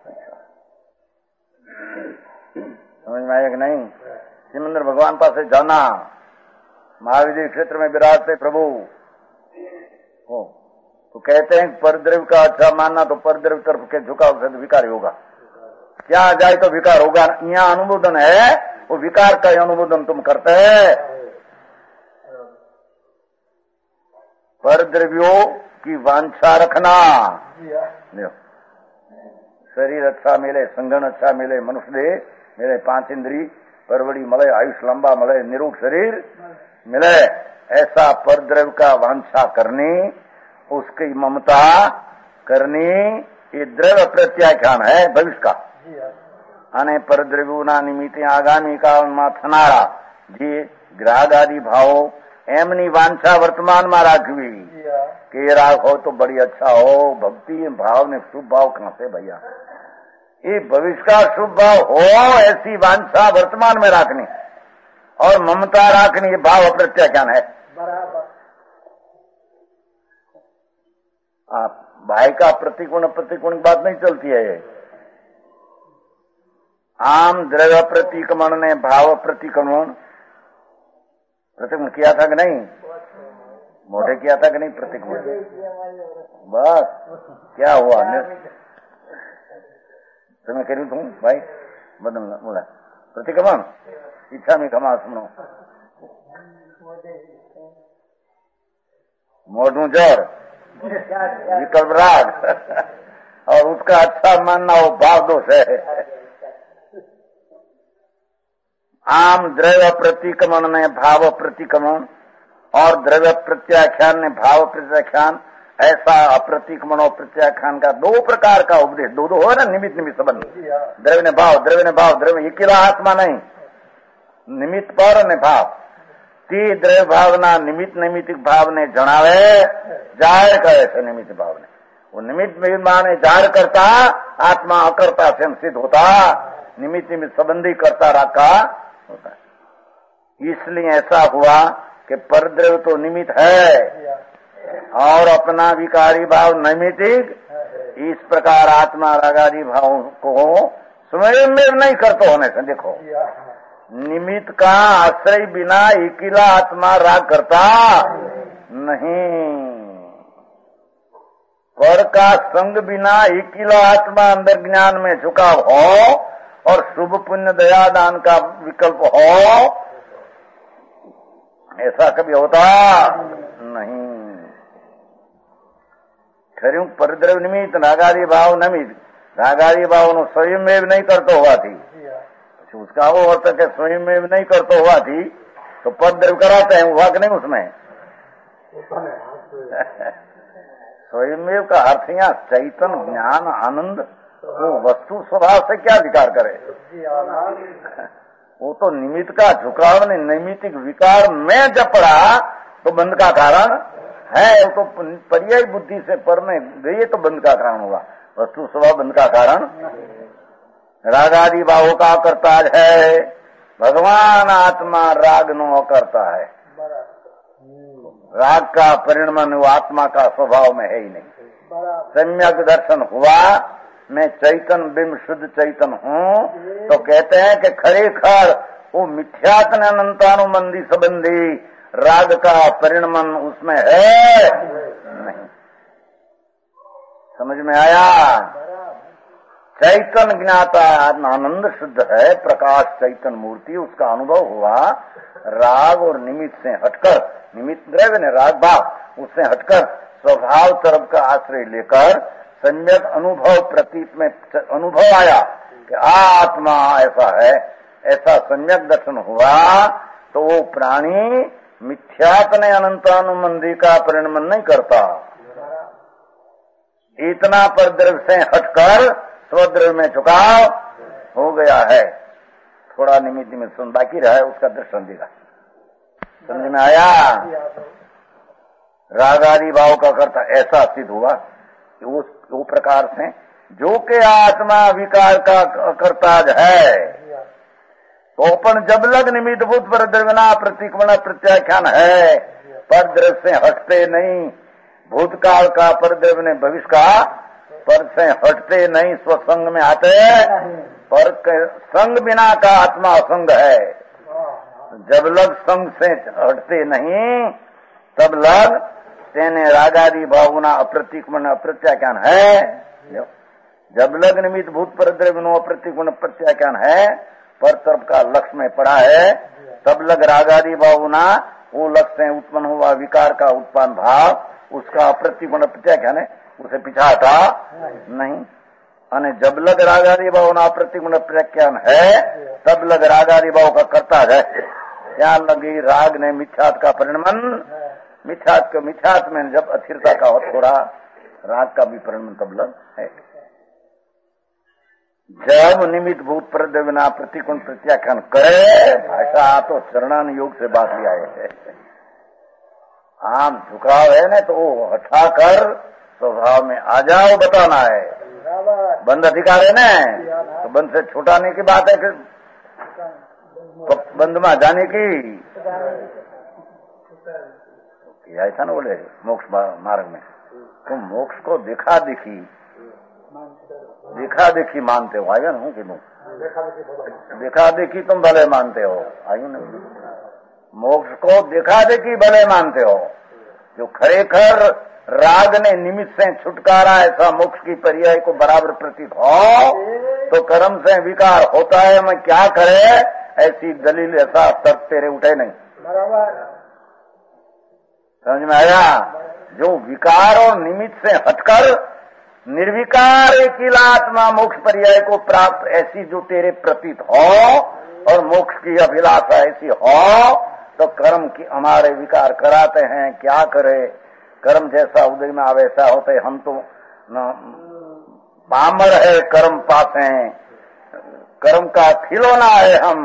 समझ में आया कि नहीं? सिमंदर भगवान पास जाना, महाविद्य क्षेत्र में विराजते प्रभु हो, तो कहते हैं परद्रव्य का अच्छा मानना, तो परद्रव्य तरफ के झुकाव से तो विकार होगा। क्या जाए तो विकार होगा। यहाँ अनुमोदन है, वो विकार का अनुमोदन तुम करते हैं। परद्रव्यों की वांछा रखना, शरीर अच्छा मिले, संगन अच्छा मिले, मनुष्य देह मिले, 5 इंद्री परवड़ी मिले, आयुष लंबा मिले, निरोग शरीर मिले, ऐसा परद्रव्य का वांछा करनी, उसकी ममता करनी, ये द्रव्य प्रत्याख्यान है भविष्य का। અને પરદ્રવ્યોના નિમિત્તે આગામી કાળમાં થનારા જે ગ્રાહક આદિ ભાવો एमनी वांछा वर्तमान में राखवी कि ये राग हो तो बड़ी अच्छा हो। भक्ति भाव ने शुभ भाव कहां से भैया? ये भविष्य का शुभ भाव हो ऐसी वांछा वर्तमान में राखनी और ममता राखनी, ये भाव अप्रत्याख्यान है। आप भाई का प्रतिकोण प्रतिकोण की बात नहीं चलती है। आम द्रव्य प्रतिक्रमण ने भाव प्रतिक्रमण किया था कि नहीं? मोटे किया था कि नहीं प्रतिक्रमण? बस क्या हुआ? तो मैं कह रही हूँ भाई बदलना बोला प्रतिक्रमण इच्छा में क्षमा सुनो मोटू जोर विकल्प राग और उसका अच्छा मानना वो भाव दोष है। आम द्रव्य प्रतिक्रमण ने भाव प्रतिक्रमण और द्रव्य प्रत्याख्यान ने भाव प्रत्याख्यान, ऐसा अप्रतिक्रमण और प्रत्याख्यान का दो प्रकार का उपदेश, दो हो ना निमित्त निमित्त संबंध। द्रव्य ने भाव, द्रव्य ने भाव, द्रव्य अकेला आत्मा नहीं, निमित्त पर ने भाव। ती द्रव्य भावना निमित्त नैमित्तिक भाव ने जणावे जाहिर करे છે निमित्त भाव ने। वो निमित्त ने जाहिर करता आत्मा अकर्ता से सिद्ध होता, निमित्त निमित्त संबंधी करता रखा होता। इसलिए ऐसा हुआ कि परद्रव्य तो निमित्त है और अपना विकारी भाव नैमित्तिक। इस प्रकार आत्मा रागादि भाव को स्वयं में नहीं करते होने से देखो निमित्त का आश्रय बिना अकेला आत्मा राग करता नहीं। पर का संग बिना अकेला आत्मा अंदर ज्ञान में झुकाव हो और शुभ पुण्य दया दान का विकल्प हो, ऐसा कभी होता नहीं। खरी परद्रव्य निमित्त रागादि भाव निमित्त, रागादि भाव नो स्वयं में नहीं करते हुआ थी, उसका वो अर्थ है स्वयं में नहीं करते हुआ थी तो परद्रव्य कराते हैं, हुआ कि नहीं उसमें? स्वयं का अर्थ यहाँ चैतन ज्ञान आनंद, वो वस्तु स्वभाव से क्या विकार करे? वो तो निमित्त का झुकाव ने नैमित्तिक विकार में जब पड़ा तो बंध का कारण है। वो तो पर्याय बुद्धि से पर में गई तो बंध का कारण हुआ, वस्तु स्वभाव बंध का कारण। राग आदि भावों का करता है, भगवान आत्मा राग नो करता है। राग का परिणाम वो आत्मा का स्वभाव में है ही नहीं। सम्यक दर्शन हुआ, मैं चैतन बिंब शुद्ध चैतन हूँ, तो कहते हैं कि खरेखर वो मिथ्यात्म अनंतानुबंधी संबंधी राग का परिणाम उसमें है नहीं। समझ में आया? चैतन ज्ञाता आनंद शुद्ध है, प्रकाश चैतन मूर्ति, उसका अनुभव हुआ। राग और निमित्त से हटकर, निमित्त द्रव्य ने राग भाव, उससे हटकर स्वभाव तरफ का आश्रय लेकर सम्यक अनुभव प्रतीत में अनुभव आया कि आत्मा ऐसा है, ऐसा सम्यक दर्शन हुआ तो वो प्राणी मिथ्यात्म अनंतानुबंधी का परिणाम नहीं करता। इतना परद्रव्य से हटकर स्वद्रव्य में झुकाव हो गया है। थोड़ा निमित्त में सुन बाकी रहा है, उसका दर्शन देगा। समझ में आया? रागादि भाव का करता ऐसा सिद्ध हुआ वो प्रकार से जो के आत्मा विकार का करता है तो अपन जब लग निमित्त भूत पर द्रव्यना प्रतिक्रमण प्रत्याख्यान है, पर द्रव्य से हटते नहीं। भूतकाल का परद्रव्य ने भविष्य का पर से हटते नहीं, स्वसंग में आते। पर संग बिना का आत्मा असंग है। जब लग संग से हटते नहीं तब लग तेने रागादि भावना अप्रतिक्रमण अप्रत्याख्यान है। जब लग निमित्त भूत पर द्रव्य अप्रतिक्रमण प्रत्याख्यान है, पर तरफ का लक्ष्य में पड़ा है, तब लग रागादि भावना वो लक्ष्य से उत्पन्न हुआ विकार का उत्पन्न भाव, उसका अप्रतिक्रमण प्रत्याख्यान है, उसे पीछा हटा नहीं। अने जब लग रागादि भावना अप्रतिक्रमण प्रत्याख्यान है, तब लग रागादि भाव का करता है। क्या लगी राग ने मिथ्यात का परिणाम, मिथ्यात में जब अस्थिरता का थोड़ा राग का भी परिणाम तब लग है। जब निमित्त भूत प्रद्रव्यना प्रतिकोण प्रत्याख्यान करे, भाषा तो चरणान योग से बात लिया है। आम झुकाव है ना, तो वो हटा कर स्वभाव में आ जाओ बताना है। बंद अधिकार है ना, तो बंद से छुटाने की बात है कि बंद में जाने की। ऐसा ना बोले मोक्ष मार्ग में तुम मोक्ष को देखा देखी मानते हो, आयो ना कि देखा देखी तुम भले मानते हो, आयु नहीं। मोक्ष को देखा देखी भले मानते हो, जो खरेखर राग ने निमित्त से छुटकारा ऐसा मोक्ष की पर्याय को बराबर प्रतीत हो, तो कर्म से विकार होता है, मैं क्या करे, ऐसी दलील ऐसा तर्क तेरे उठे नहीं। समझ में आया? जो विकार और निमित्त से हटकर निर्विकार एकिलात्मा मोक्ष पर्याय को प्राप्त ऐसी जो तेरे प्रतीत हो और मोक्ष की अभिलाषा ऐसी हो, तो कर्म की हमारे विकार कराते हैं, क्या करे। कर्म जैसा उदय में वैसा होते, हम तो पामर है, कर्म पास हैं, कर्म का खिलौना है हम।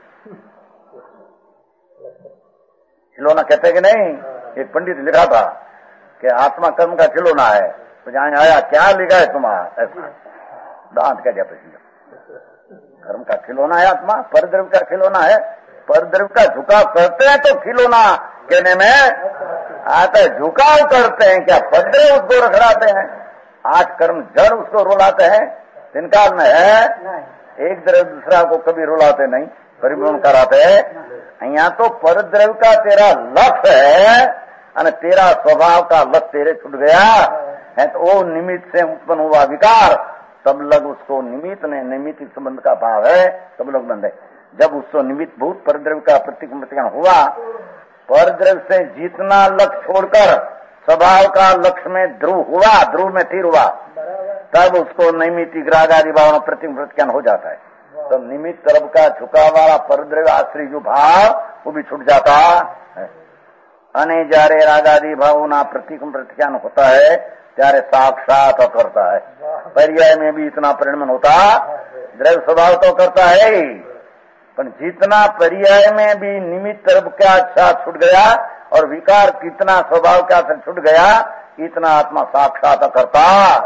खिलौना कहते कि नहीं, एक पंडित लिखा था कि आत्मा कर्म का खिलौना है, तो जहां आया क्या लिखा है तुम्हारा, दांत क्या जाता है, कर्म का खिलौना है आत्मा, परद्रव्य का खिलौना है। परद्रव्य का झुकाव करते हैं तो खिलौना कहने में आता है, झुकाव करते हैं क्या परद्रव्य उसको रखड़ाते हैं, 8 कर्म जड़ उसको रुलाते हैं। दिन काल में है एक द्रव्य दूसरा को कभी रुलाते नहीं, परिभ्रमण कराते हैं। यहाँ तो परद्रव्य का तेरा लक्ष्य है और तेरा स्वभाव का लक्ष्य तेरे छूट गया है, तो वो निमित्त से उत्पन्न हुआ विकार, तब लग उसको निमित्त ने निमित्त संबंध का भाव है, तब लोग बंद है। जब उसको निमित्त भूत परद्रव्य का प्रतिक्रमण हुआ, परद्रव्य से जितना लक्ष्य छोड़कर स्वभाव का लक्ष्य में ध्रुव हुआ, ध्रुव में स्थिर हुआ, तब उसको नैमित्तिक राग आदि भाव प्रतिक्रमण हो जाता है। तो निमित्त तरफ का झुका वाला परद्रव्य आश्रय जो भाव वो भी छूट जाता है। अने जारे राग आदि भाव ना प्रतिक्रमण होता है, त्यारे साक्षात करता है। पर्याय में भी इतना परिणमन होता, द्रव्य स्वभाव तो करता है, पर जितना पर्याय में भी निमित्त तरफ का अच्छा छूट गया और विकार कितना स्वभाव का छूट गया, इतना आत्मा साक्षात करता।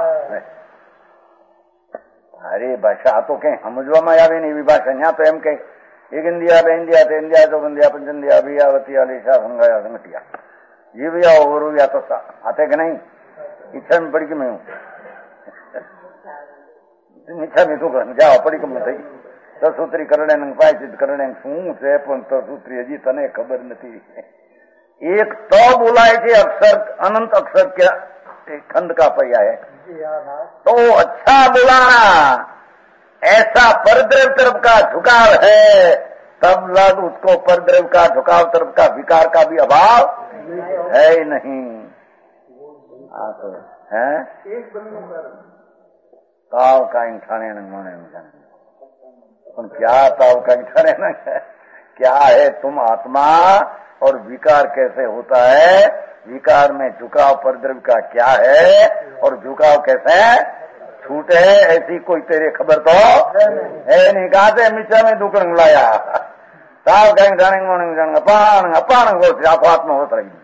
अरे भाषा तो कहीं समझवा में आवे नहीं, भाषा यहाँ तो एम कहीं एक इंडिया बे इंडिया ते इंडिया तो इंडिया पंच इंडिया अभियावती आलिशा संगाया संगटिया ये भी आओ और या तो आते कि नहीं, इच्छा में पड़ी कि मैं हूँ इच्छा में तो कर जाओ पड़ी कि मैं थी तसूत्री करणे पायचित करणे शू છે પણ તसूत्री હજી તને ખબર નથી। एक तो बोलाय છે अक्षर अनंत अक्षर के खंड का पर्याय है, तो अच्छा बुलाना ऐसा परद्रव्य तरफ का झुकाव है, तब लग उसको परद्रव्य का झुकाव तरफ का विकार का भी अभाव है ही नहीं। तो है ताव का ठाणे माने क्या ताव का ठाणे न क्या है, तुम आत्मा और विकार कैसे होता है, विकार में झुकाव परद्रव्य का क्या है और झुकाव कैसे छूटे, ऐसी कोई तेरे खबर तो है नहीं। कहा से मिचा में दुकड़ लाया ताव कहीं जानेंगे अपान अपान आत्मा होता रही।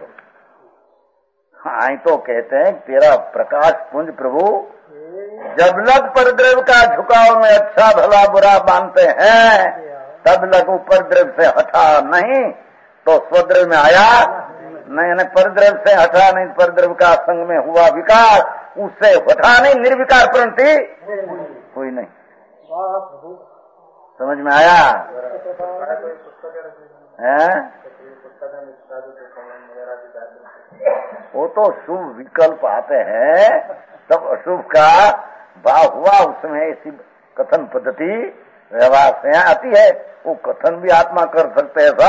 आई तो कहते हैं तेरा प्रकाश पुंज प्रभु जब लग परद्रव्य का झुकाव में अच्छा भला बुरा मानते हैं, तब लग परद्रव्य से हटा नहीं तो स्वद्रव्य में आया नहीं, परद्रव्य से हटा नहीं, परद्रव्य का संग में हुआ विकार, उससे हटा नहीं, निर्विकार परंतु कोई नहीं। समझ में आया है? वो तो शुभ विकल्प आते हैं, तब अशुभ का भाव हुआ, उसमें ऐसी कथन पद्धति व्यवहार से आती है, वो कथन भी आत्मा कर सकते हैं।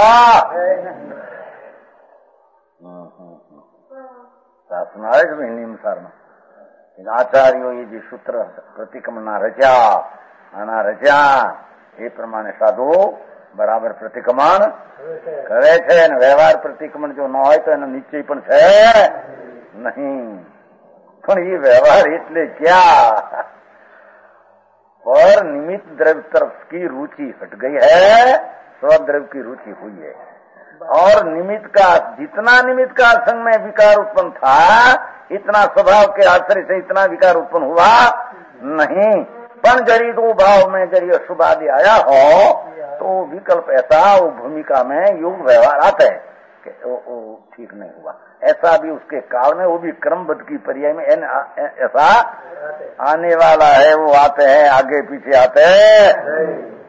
शासना है हिंदी में आचार्यो ये जी सूत्र प्रतिक्रमण रचा आना रचा એ પ્રમાણે સાધુ બરાબર પ્રતિક્રમણ કરે છે, અને વ્યવહાર પ્રતિક્રમણ જો ન હોય તો એનો નિશ્ચય પણ છે નહીં। પણ એ વ્યવહાર એટલે क्या, पर निमित्त द्रव्य तरफ की रुचि हट गई है, स्वद्रव्य की रुचि हुई है। और निमित्त का जितना निमित्त का संग में विकार उत्पन्न था, इतना स्वभाव के आश्रय से इतना विकार उत्पन्न हुआ नहीं। पण जरी दो भाव में जरी अशुभ आदि आया हो तो विकल्प ऐसा वो भूमिका में योग व्यवहार आता है कि वो ठीक नहीं हुआ। ऐसा भी उसके काल में वो भी क्रमबद्ध की पर्याय में ऐसा आने वाला है। वो आते हैं, आगे पीछे आते हैं,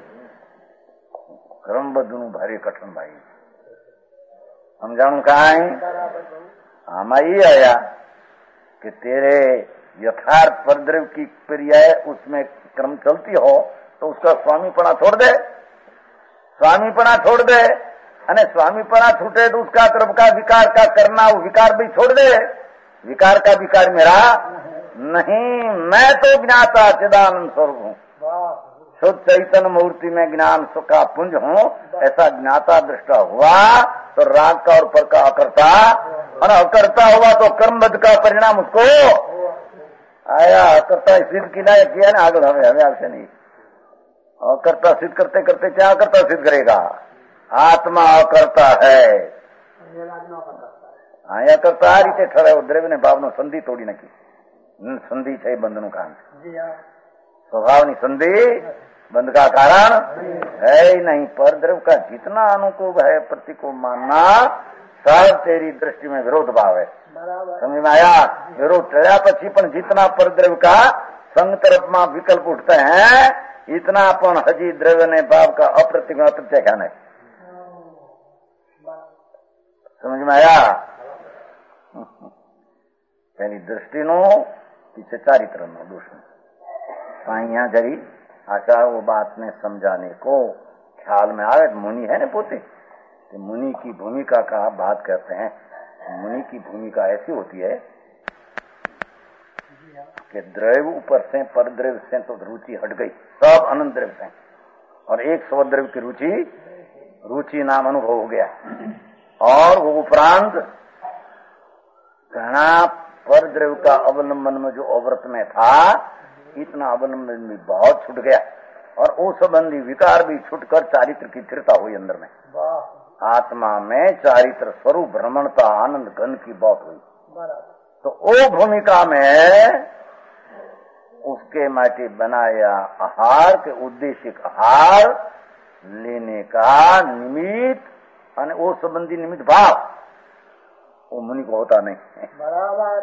क्रमबद्ध भारी कठिन भाई समझाऊ कहा है। हमें ये आया कि तेरे यथार्थ परद्रव्य की पर्याय उसमें क्रम चलती हो तो उसका स्वामीपना छोड़ दे, स्वामीपना छोड़ दे। अने स्वामीपना छूटे तो उसका तरफ का विकार का करना, वो विकार भी छोड़ दे। विकार का विकार मेरा नहीं, मैं तो ज्ञाता चिदानंद स्वरूप हूँ, शुद्ध चैतन्य मूर्ति में ज्ञान सुख का पुंज हूँ। ऐसा ज्ञाता दृष्टा हुआ तो राग का और पर का अकर्ता, और अकर्ता हुआ तो कर्मबद्ध का परिणाम उसको आया। अकर्ता सिद्ध किया ना आगे हमें आपसे नहीं। अकर्ता सिद्ध करते करते क्या अकर्ता सिद्ध करेगा? आत्मा अकर्ता है। आया करता आ रीते ठहरायो द्रव्य ने भावनो संधि तोड़ी नखी। संधि है बंधनु कारण, स्वभावनी संधि बंध का कारण है ही नहीं। पर द्रव्य का जितना अनुकूल है प्रतिकूल मानना सब तेरी दृष्टि में विरोध भाव है। समझ में आया? विरोध टळ्या पछी पण जितना पर द्रव्य का संग तरफ में विकल्प उठते हैं इतना पण हजी द्रव्य ने भाव का अप्रतिम अप्रत्याख्यान है। समझ में आया? तेरी दृष्टि नो पीछे चारित्र नो दोष यहाँ जरी आचार वो बात ने समझाने को ख्याल में आवे। मुनि है ना पोते, तो मुनि की भूमिका का बात करते हैं। मुनि की भूमिका ऐसी होती है कि द्रव्य ऊपर से पर द्रव्य से तो रुचि हट गई, सब अनंत द्रव्य से, और एक स्वद्रव्य की रुचि नाम अनुभव हो गया। और वो उपरांत घना पर द्रव्य का अवलंबन में जो अवृत में था इतना अवलंबन भी बहुत छूट गया, और वो संबंधी विकार भी छूटकर चारित्र की स्थिरता हुई अंदर में। आत्मा में चारित्र स्वरूप भ्रमणता आनंद घन की बात हुई। तो वो भूमिका में उसके माटी बनाया आहार के उद्देश्य आहार लेने का निमित्त અને वो संबंधी निमित्त भाव वो मुनि को होता नहीं। बराबर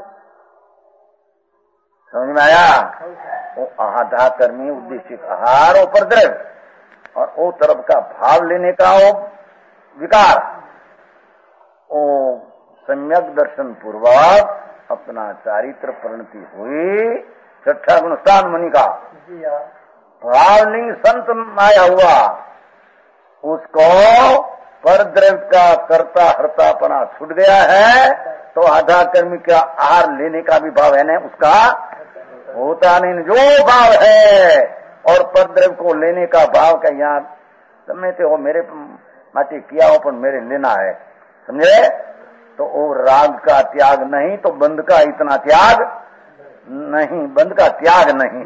समझ में आया? वो आधा कर्मी उद्देश्य आहार और परद्रव्य और वो तरफ का भाव लेने का वो विकार, वो सम्यक दर्शन पूर्वक अपना चारित्र परिणति हुई। छठा गुणस्थान मुनि का भावलिंग संत आया हुआ, उसको पर द्रव्य का कर्ता हर्तापना छूट गया है तो आधा कर्मी का आहार लेने का भी भाव है ना उसका होता नहीं। जो भाव है और पर द्रव्य को लेने का भाव का यहाँ समझते हो, मेरे माटी किया हो पर मेरे लेना है, समझे? तो वो राग का त्याग नहीं तो बंध का इतना त्याग नहीं, बंध का त्याग नहीं,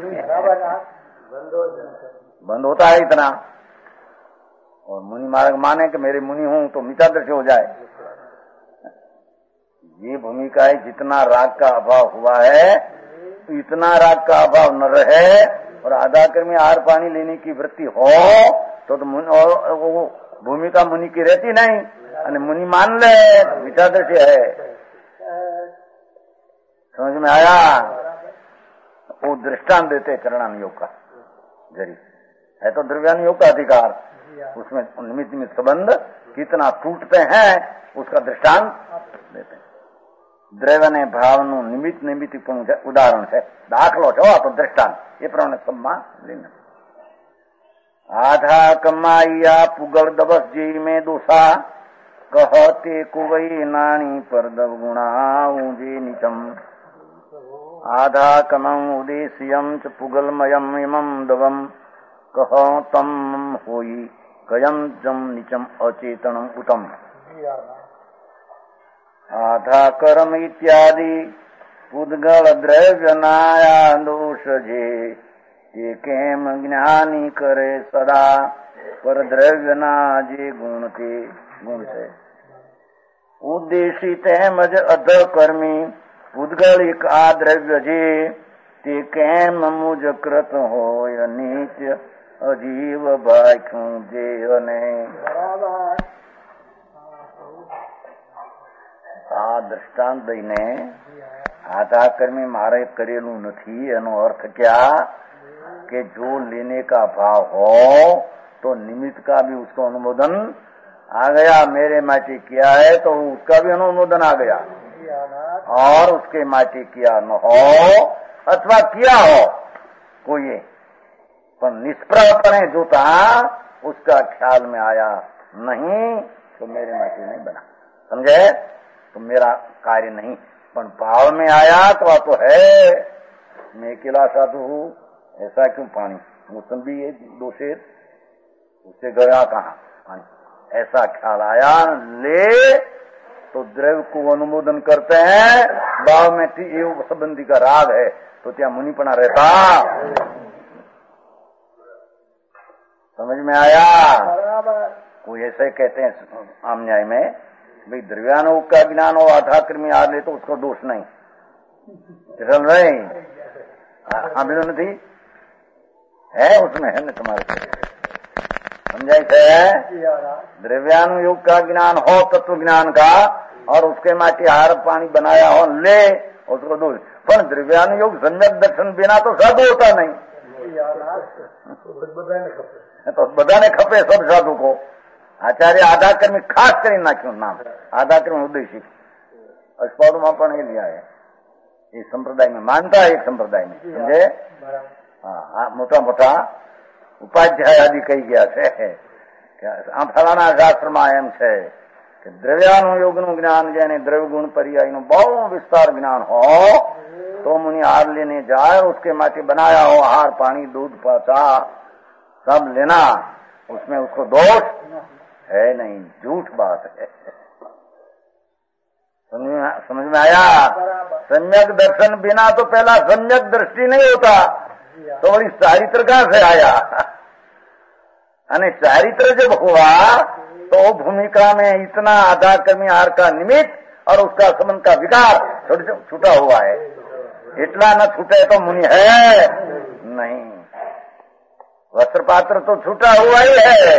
बंद होता है इतना। और मुनि मार्ग माने कि मेरे मुनि हूं तो मितादृश्य हो जाए, ये भूमिका है। जितना राग का अभाव हुआ है इतना राग का अभाव न रहे और आधा कर्मी आहार पानी लेने की वृत्ति हो तो मुनि, और वो भूमिका मुनि की रहती नहीं, और मुनि मान ले मितादृश्य है। समझ में आया? वो दृष्टांत देते चरणानुयोग का, जरी है तो द्रव्यानुयोग का अधिकार, उसमें निमित्त निमित्त संबंध कितना टूटते हैं उसका दृष्टांत देते हैं। द्रव्य ने भावनु निमित्त निमित्त उदाहरण है, दाखलो छो तो दृष्टांत ये प्रमाण सम्मान लेना। आधा कमाइया पुगल दबस जी में दोषा कहते कुवई नानी पर दब गुणा ऊंजे निचम। आधा कमम उदेश्यम च पुगलमयम इमं दवम कह तम होई कयम जम निचम अचेतनम उत्तम। आधा कर्म इत्यादि पुद्गल द्रव्य नाया दोष जे केम ज्ञानी करे सदा पर द्रव्य ना जे गुण थे गुण से उद्देशित मज अध कर्मी पुद्गलिक आ द्रव्य जे ते केम मुझ कृत हो नीच अजीव बाख्यू जे ने આ દ્રષ્ટાંત દઈને આધાકર્મી મારે કરેલું નથી એનો અર્થ क्या कि जो लेने का भाव हो तो निमित्त का भी उसको अनुमोदन आ गया। मेरे माटी किया है तो उसका भी अनुमोदन आ गया और उसके माटी किया न हो अथवा किया हो कोई पर निष्प्रपणे जो था उसका ख्याल में आया नहीं तो मेरे माटी नहीं बना, समझे? तो मेरा कार्य नहीं पण भाव में आया तो है मैं अकेला साधु हूँ, ऐसा क्यों? पानी मौसम्बी है दोषेर उससे गया कहाँ पानी, ऐसा ख्याल आया ले तो द्रव्य को अनुमोदन करते हैं। भाव में एवं संबंधी का राग है तो क्या मुनिपना रहता? समझ में आया? कोई ऐसे कहते हैं आम न्याय में भाई द्रव्यानुग का ज्ञान हो आधाकर्मी आ ले तो उसको दोष नहीं, नहीं अभी नहीं है उसमें है न तुम्हारे समझाई थे। द्रव्यानुयोग का ज्ञान हो तत्व ज्ञान का और उसके माटी हार पानी बनाया हो ले उसको दोष, पर द्रव्यानुयोग सम्यक दर्शन बिना तो साधु होता नहीं। तो बधाने खपे सब साधु को। आचार्य आधाकर्मी खास कर नाख्यू नाम आधाकर्मी उद्देशिक अष्टपादु में पण लिया है, एक संप्रदाय में मानता है, एक संप्रदाय में समझे। हाँ मोटा मोटा उपाध्याय आदि कही गया है फलाना शास्त्र में एम है कि द्रव्यानुयोग नु ज्ञान जेने द्रव्य गुण पर्याय नु बहु विस्तार ज्ञान हो तो मुनि हार लेने जाए उसके माटी बनाया हो आहार पानी दूध पाचा सब लेना, उसमें उसको दोष है नहीं, झूठ बात है। समझ में आया? सम्यक दर्शन बिना तो पहला सम्यक दृष्टि नहीं होता तो बड़ी चारित्र कहां से आया? चारित्र जब हुआ तो भूमिका में इतना आधाकर्मी हार का निमित्त और उसका संबंध का विकार छूटा हुआ है, इतना न छूटे तो मुनि है नहीं। वस्त्र पात्र तो छूटा हुआ ही है,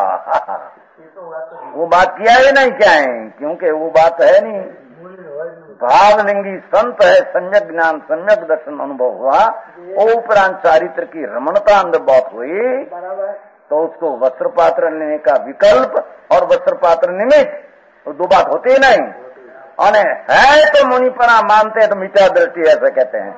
वो बात किया ही नहीं क्या है, क्योंकि वो बात है नहीं। भावलिंगी संत है, सम्यक ज्ञान सम्यक दर्शन अनुभव हुआ, वो उपरांत चारित्र की रमणता अंदर बहुत हुई तो उसको वस्त्र पात्र लेने का विकल्प और वस्त्र पात्र निमित्त तो दो बात होती ही नहीं। और है तो मुनिपना मानते हैं तो मिथ्या दृष्टि ऐसा कहते हैं।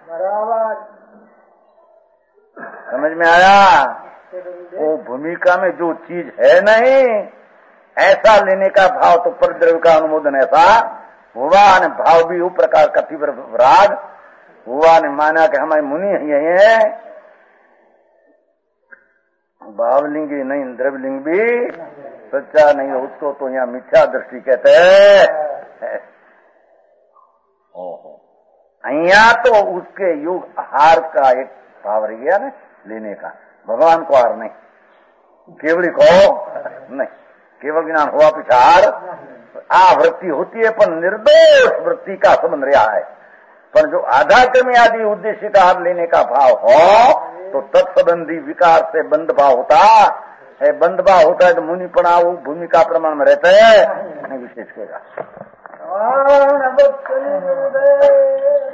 समझ में आया? वो भूमिका में जो चीज है नहीं ऐसा लेने का भाव तो परद्रव्य का अनुमोदन ऐसा हुआ ने भाव भी उस प्रकार का तीव्र राग हुआ ने माना कि हमारे मुनि यही है, भावलिंगी नहीं द्रव्यलिंग भी सच्चा नहीं है, उसको तो यहाँ मिथ्या दृष्टि कहते हैं। ओहो यहाँ तो उसके युग हार का एक भाव रह गया ना लेने का, भगवान को हार नहीं, केवली को नहीं, केवल ज्ञान हुआ पिछाड़ आवृत्ति होती है पर निर्दोष वृत्ति का संबंध रहा है। पर जो आधाकर्मी आदि उद्देश्य का हार लेने का भाव हो तो तत्संबंधी विकार से बंध भाव होता है, बंध भाव होता है तो मुनिपना वो भूमिका प्रमाण में रहते हैं विशेष कहेगा।